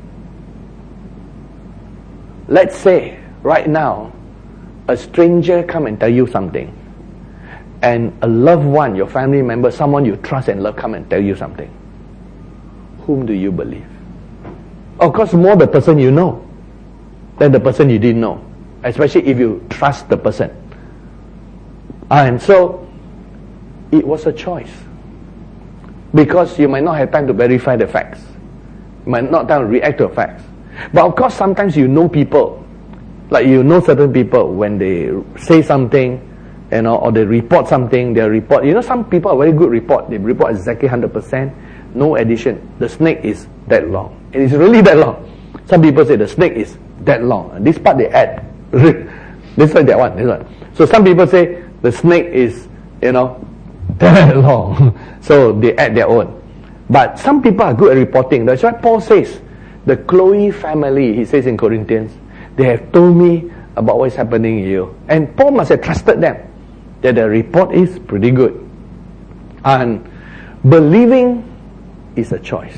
Let's say, right now, a stranger come and tell you something. And a loved one, your family member, someone you trust and love come and tell you something. Whom do you believe? Of course, more the person you know than the person you didn't know. Especially if you trust the person. And so, it was a choice. Because you might not have time to verify the facts. You might not have time to react to the facts. But of course, sometimes you know people. Like you know certain people, when they say something, you know, or they report something, they report, you know, some people are very good report, they report exactly one hundred percent, no addition. The snake is that long. It is really that long. Some people say the snake is that long. And this part they add. This one, that one, this one. So some people say the snake is, you know, that long. So they add their own. But some people are good at reporting. That's why Paul says, the Chloe family, he says in Corinthians, they have told me about what is happening here. And Paul must have trusted them that the report is pretty good. And believing is a choice.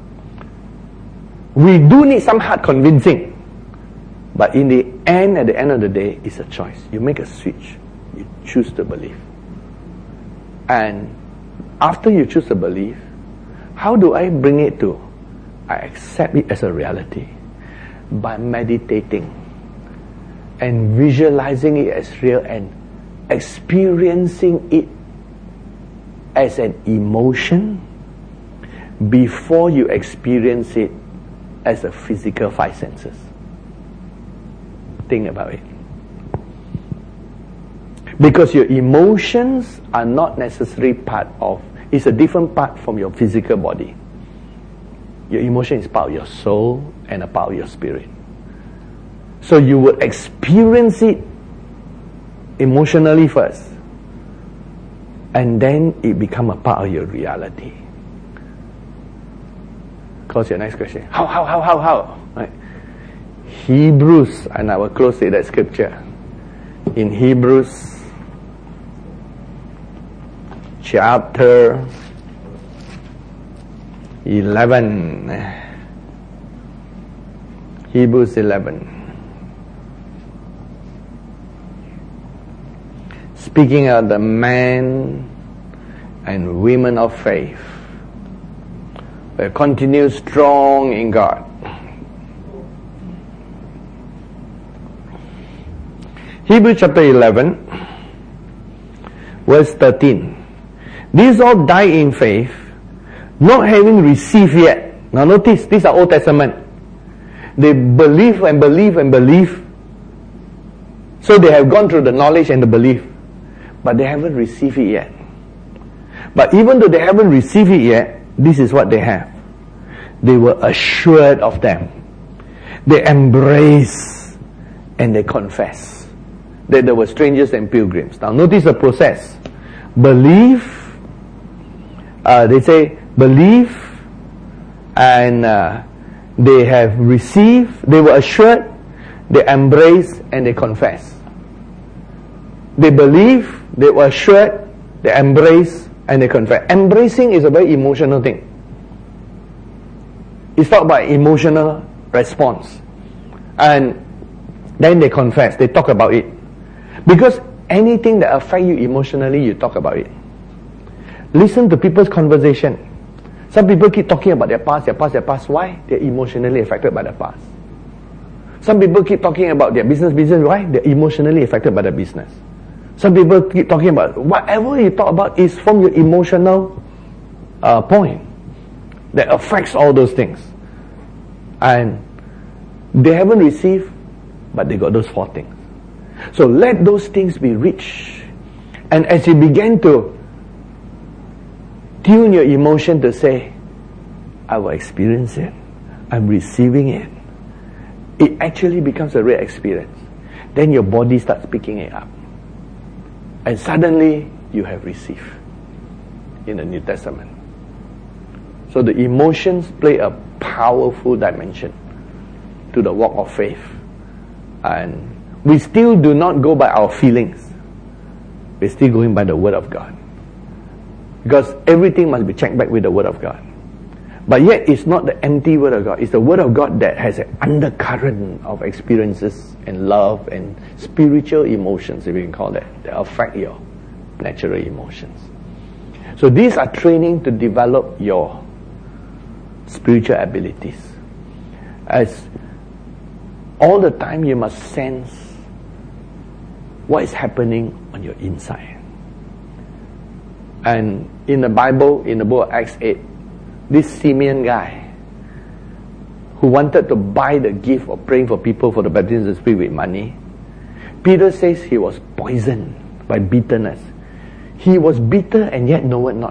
We do need some hard convincing. But in the end, at the end of the day, it's a choice. You make a switch. You choose to believe. And after you choose to believe, how do I bring it to? I accept it as a reality by meditating and visualizing it as real and experiencing it as an emotion before you experience it as a physical five senses. Think about it. Because your emotions are not necessarily part of, it's a different part from your physical body. Your emotion is part of your soul and a part of your spirit. So you would experience it emotionally first, and then it become a part of your reality. Cause your next question. How, how, how, how, how? Right. Hebrews, and I will close with that scripture. In Hebrews chapter eleven. Hebrews eleven. Speaking of the men and women of faith, they continue strong in God. Hebrews chapter eleven, verse thirteen. These all die in faith, not having received yet. Now notice, these are Old Testament. They believe and believe and believe. So they have gone through the knowledge and the belief, but they haven't received it yet. But even though they haven't received it yet, this is what they have. They were assured of them. They embrace and they confess that they were strangers and pilgrims. Now notice the process. Believe, uh, they say believe, and uh, they have received, they were assured, they embrace and they confess. They believe, they were assured, they embrace and they confess. Embracing is a very emotional thing. It's talk about emotional response. And then they confess, they talk about it. Because anything that affects you emotionally, you talk about it. Listen to people's conversation. Some people keep talking about their past, their past, their past. Why? They're emotionally affected by the past. Some people keep talking about their business, business. Why? They're emotionally affected by the business. Some people keep talking about whatever you talk about is from your emotional uh, point that affects all those things. And they haven't received, but they got those four things. So let those things be rich. And as you begin to tune your emotion to say, I will experience it, I'm receiving it, it actually becomes a real experience. Then your body starts picking it up. And suddenly you have received in the New Testament. So the emotions play a powerful dimension to the walk of faith. And we still do not go by our feelings. We're still going by the Word of God. Because everything must be checked back with the Word of God. But yet it's not the empty Word of God. It's the Word of God that has an undercurrent of experiences and love and spiritual emotions, if you can call that, that affect your natural emotions. So these are training to develop your spiritual abilities. As all the time you must sense what is happening on your inside. And in the Bible, in the book of Acts eight, this Simeon guy who wanted to buy the gift of praying for people for the baptism of the Spirit with money, Peter says he was poisoned by bitterness. He was bitter and yet knoweth not.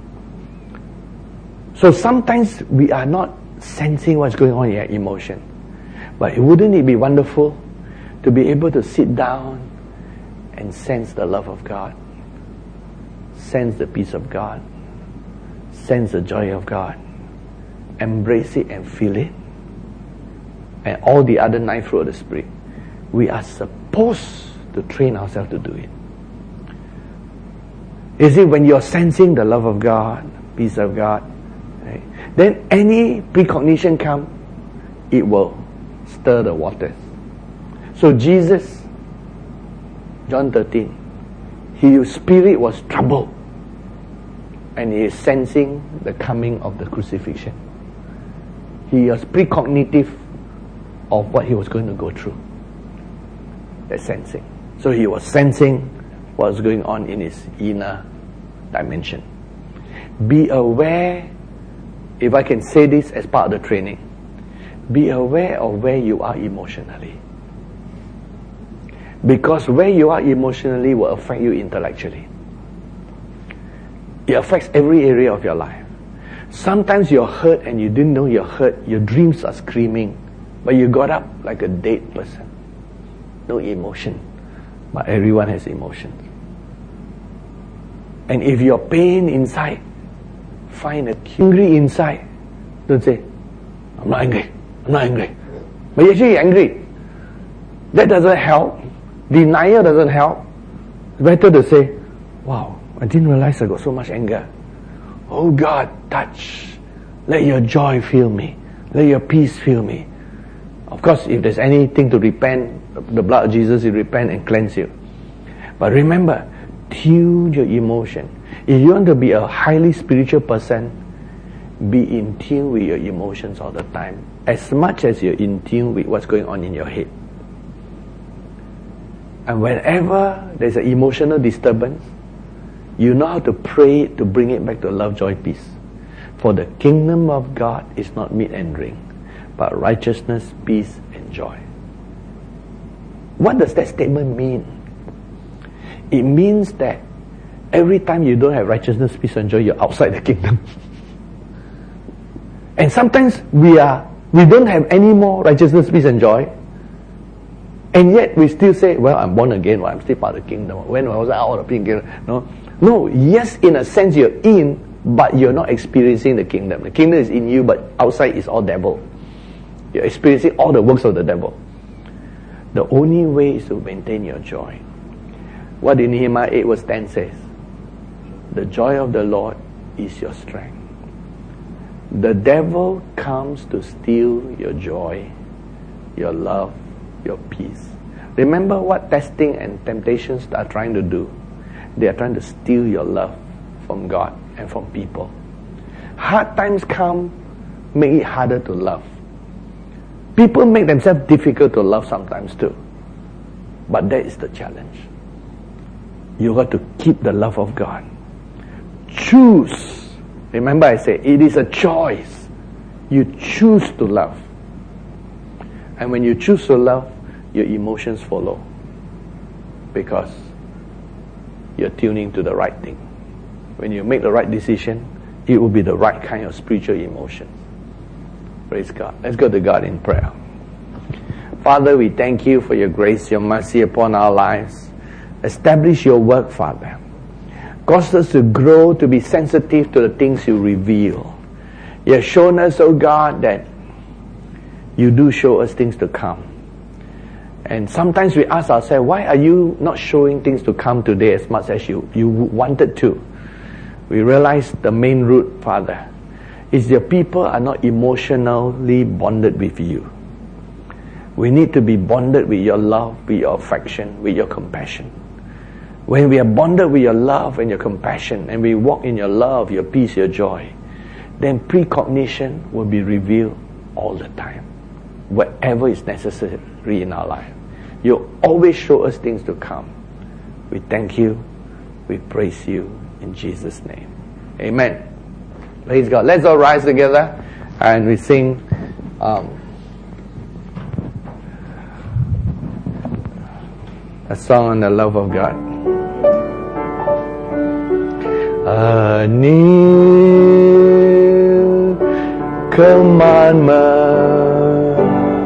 So sometimes we are not sensing what's going on in our emotion. But wouldn't it be wonderful to be able to sit down and sense the love of God, sense the peace of God, sense the joy of God, embrace it and feel it, and all the other nine fruit of the Spirit. We are supposed to train ourselves to do it. You see, when you're sensing the love of God, peace of God, right, then any precognition come, it will stir the waters. So Jesus, John thirteen, his spirit was troubled, and he is sensing the coming of the crucifixion. He was precognitive of what he was going to go through. That sensing. So he was sensing what was going on in his inner dimension. Be aware, if I can say this as part of the training, be aware of where you are emotionally. Because where you are emotionally will affect you intellectually. It affects every area of your life. Sometimes you're hurt and you didn't know you're hurt. Your dreams are screaming, but you got up like a dead person. No emotion. But everyone has emotions. And if you're pain inside, find a angry inside. Don't say, I'm not angry. I'm not angry. But you're actually angry. That doesn't help. Denial doesn't help. It's better to say, wow, I didn't realize I got so much anger. Oh God, touch. Let your joy fill me. Let your peace fill me. Of course, if there's anything to repent, the blood of Jesus will repent and cleanse you. But remember, tune your emotion. If you want to be a highly spiritual person, be in tune with your emotions all the time, as much as you're in tune with what's going on in your head. And whenever there's an emotional disturbance, you know how to pray to bring it back to love, joy, peace. For the kingdom of God is not meat and drink, but righteousness, peace, and joy. What does that statement mean? It means that every time you don't have righteousness, peace, and joy, you're outside the kingdom. And sometimes we are, we don't have any more righteousness, peace, and joy, and yet we still say, well, I'm born again, well, I'm still part of the kingdom. When was I out of the kingdom? No, no. Yes, in a sense you're in, but you're not experiencing the kingdom. The kingdom is in you, but outside is all devil. You're experiencing all the works of the devil. The only way is to maintain your joy. What in Nehemiah eight verse ten says, the joy of the Lord is your strength. The devil comes to steal your joy, your love, your peace. Remember what testing and temptations are trying to do. They are trying to steal your love from God and from people. Hard times come, make it harder to love. People make themselves difficult to love sometimes too. But that is the challenge. You got to keep the love of God. Choose. Remember I say, it is a choice. You choose to love. And when you choose to love, your emotions follow. Because you're tuning to the right thing. When you make the right decision, it will be the right kind of spiritual emotion. Praise God. Let's go to God in prayer. Father, we thank you for your grace, your mercy upon our lives. Establish your work, Father. Cause us to grow, to be sensitive to the things you reveal. You have shown us, oh God, that you do show us things to come. And sometimes we ask ourselves, why are you not showing things to come today as much as you, you wanted to? We realize the main root, Father, is your people are not emotionally bonded with you. We need to be bonded with your love, with your affection, with your compassion. When we are bonded with your love and your compassion, and we walk in your love, your peace, your joy, then precognition will be revealed all the time, whatever is necessary in our life. You always show us things to come. We thank you. We praise you in Jesus' name. Amen. Praise God. Let's all rise together and we sing um, a song on the love of God. a new commandment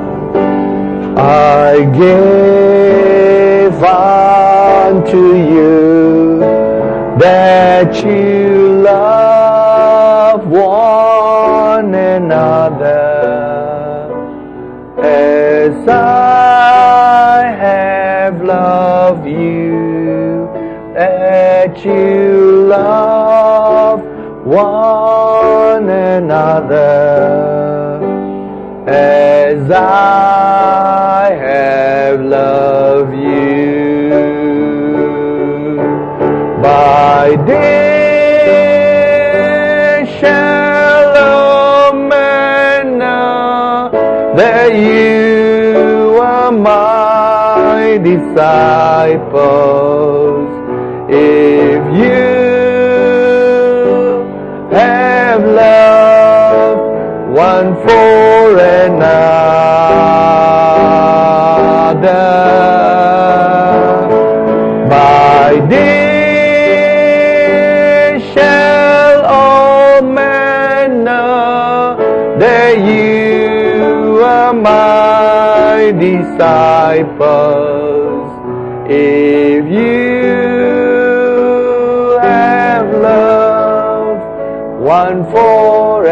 I give unto you, that you love one another as I have loved you, that you love one another as I have loved you. By this shall all men know that you are my disciples, if you have love one for another. By this shall all men know that you are my disciples, if you have love one for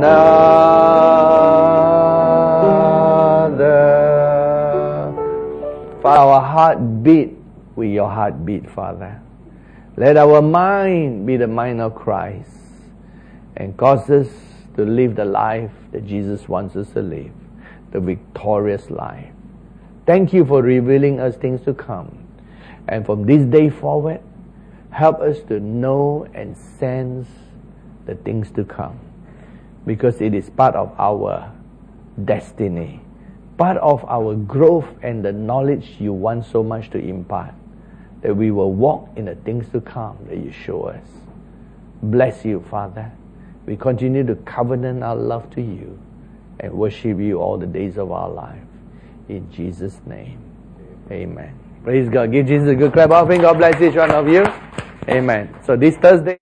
another. For our heart beat with your heartbeat, Father. Let our mind be the mind of Christ and cause us to live the life that Jesus wants us to live, the victorious life. Thank you for revealing us things to come. And from this day forward, help us to know and sense the things to come, because it is part of our destiny, part of our growth and the knowledge you want so much to impart, that we will walk in the things to come that you show us. Bless you, Father. We continue to covenant our love to you and worship you all the days of our life. In Jesus' name, amen. Praise God. Give Jesus a good clap offering. God bless each one of you. Amen. So this Thursday,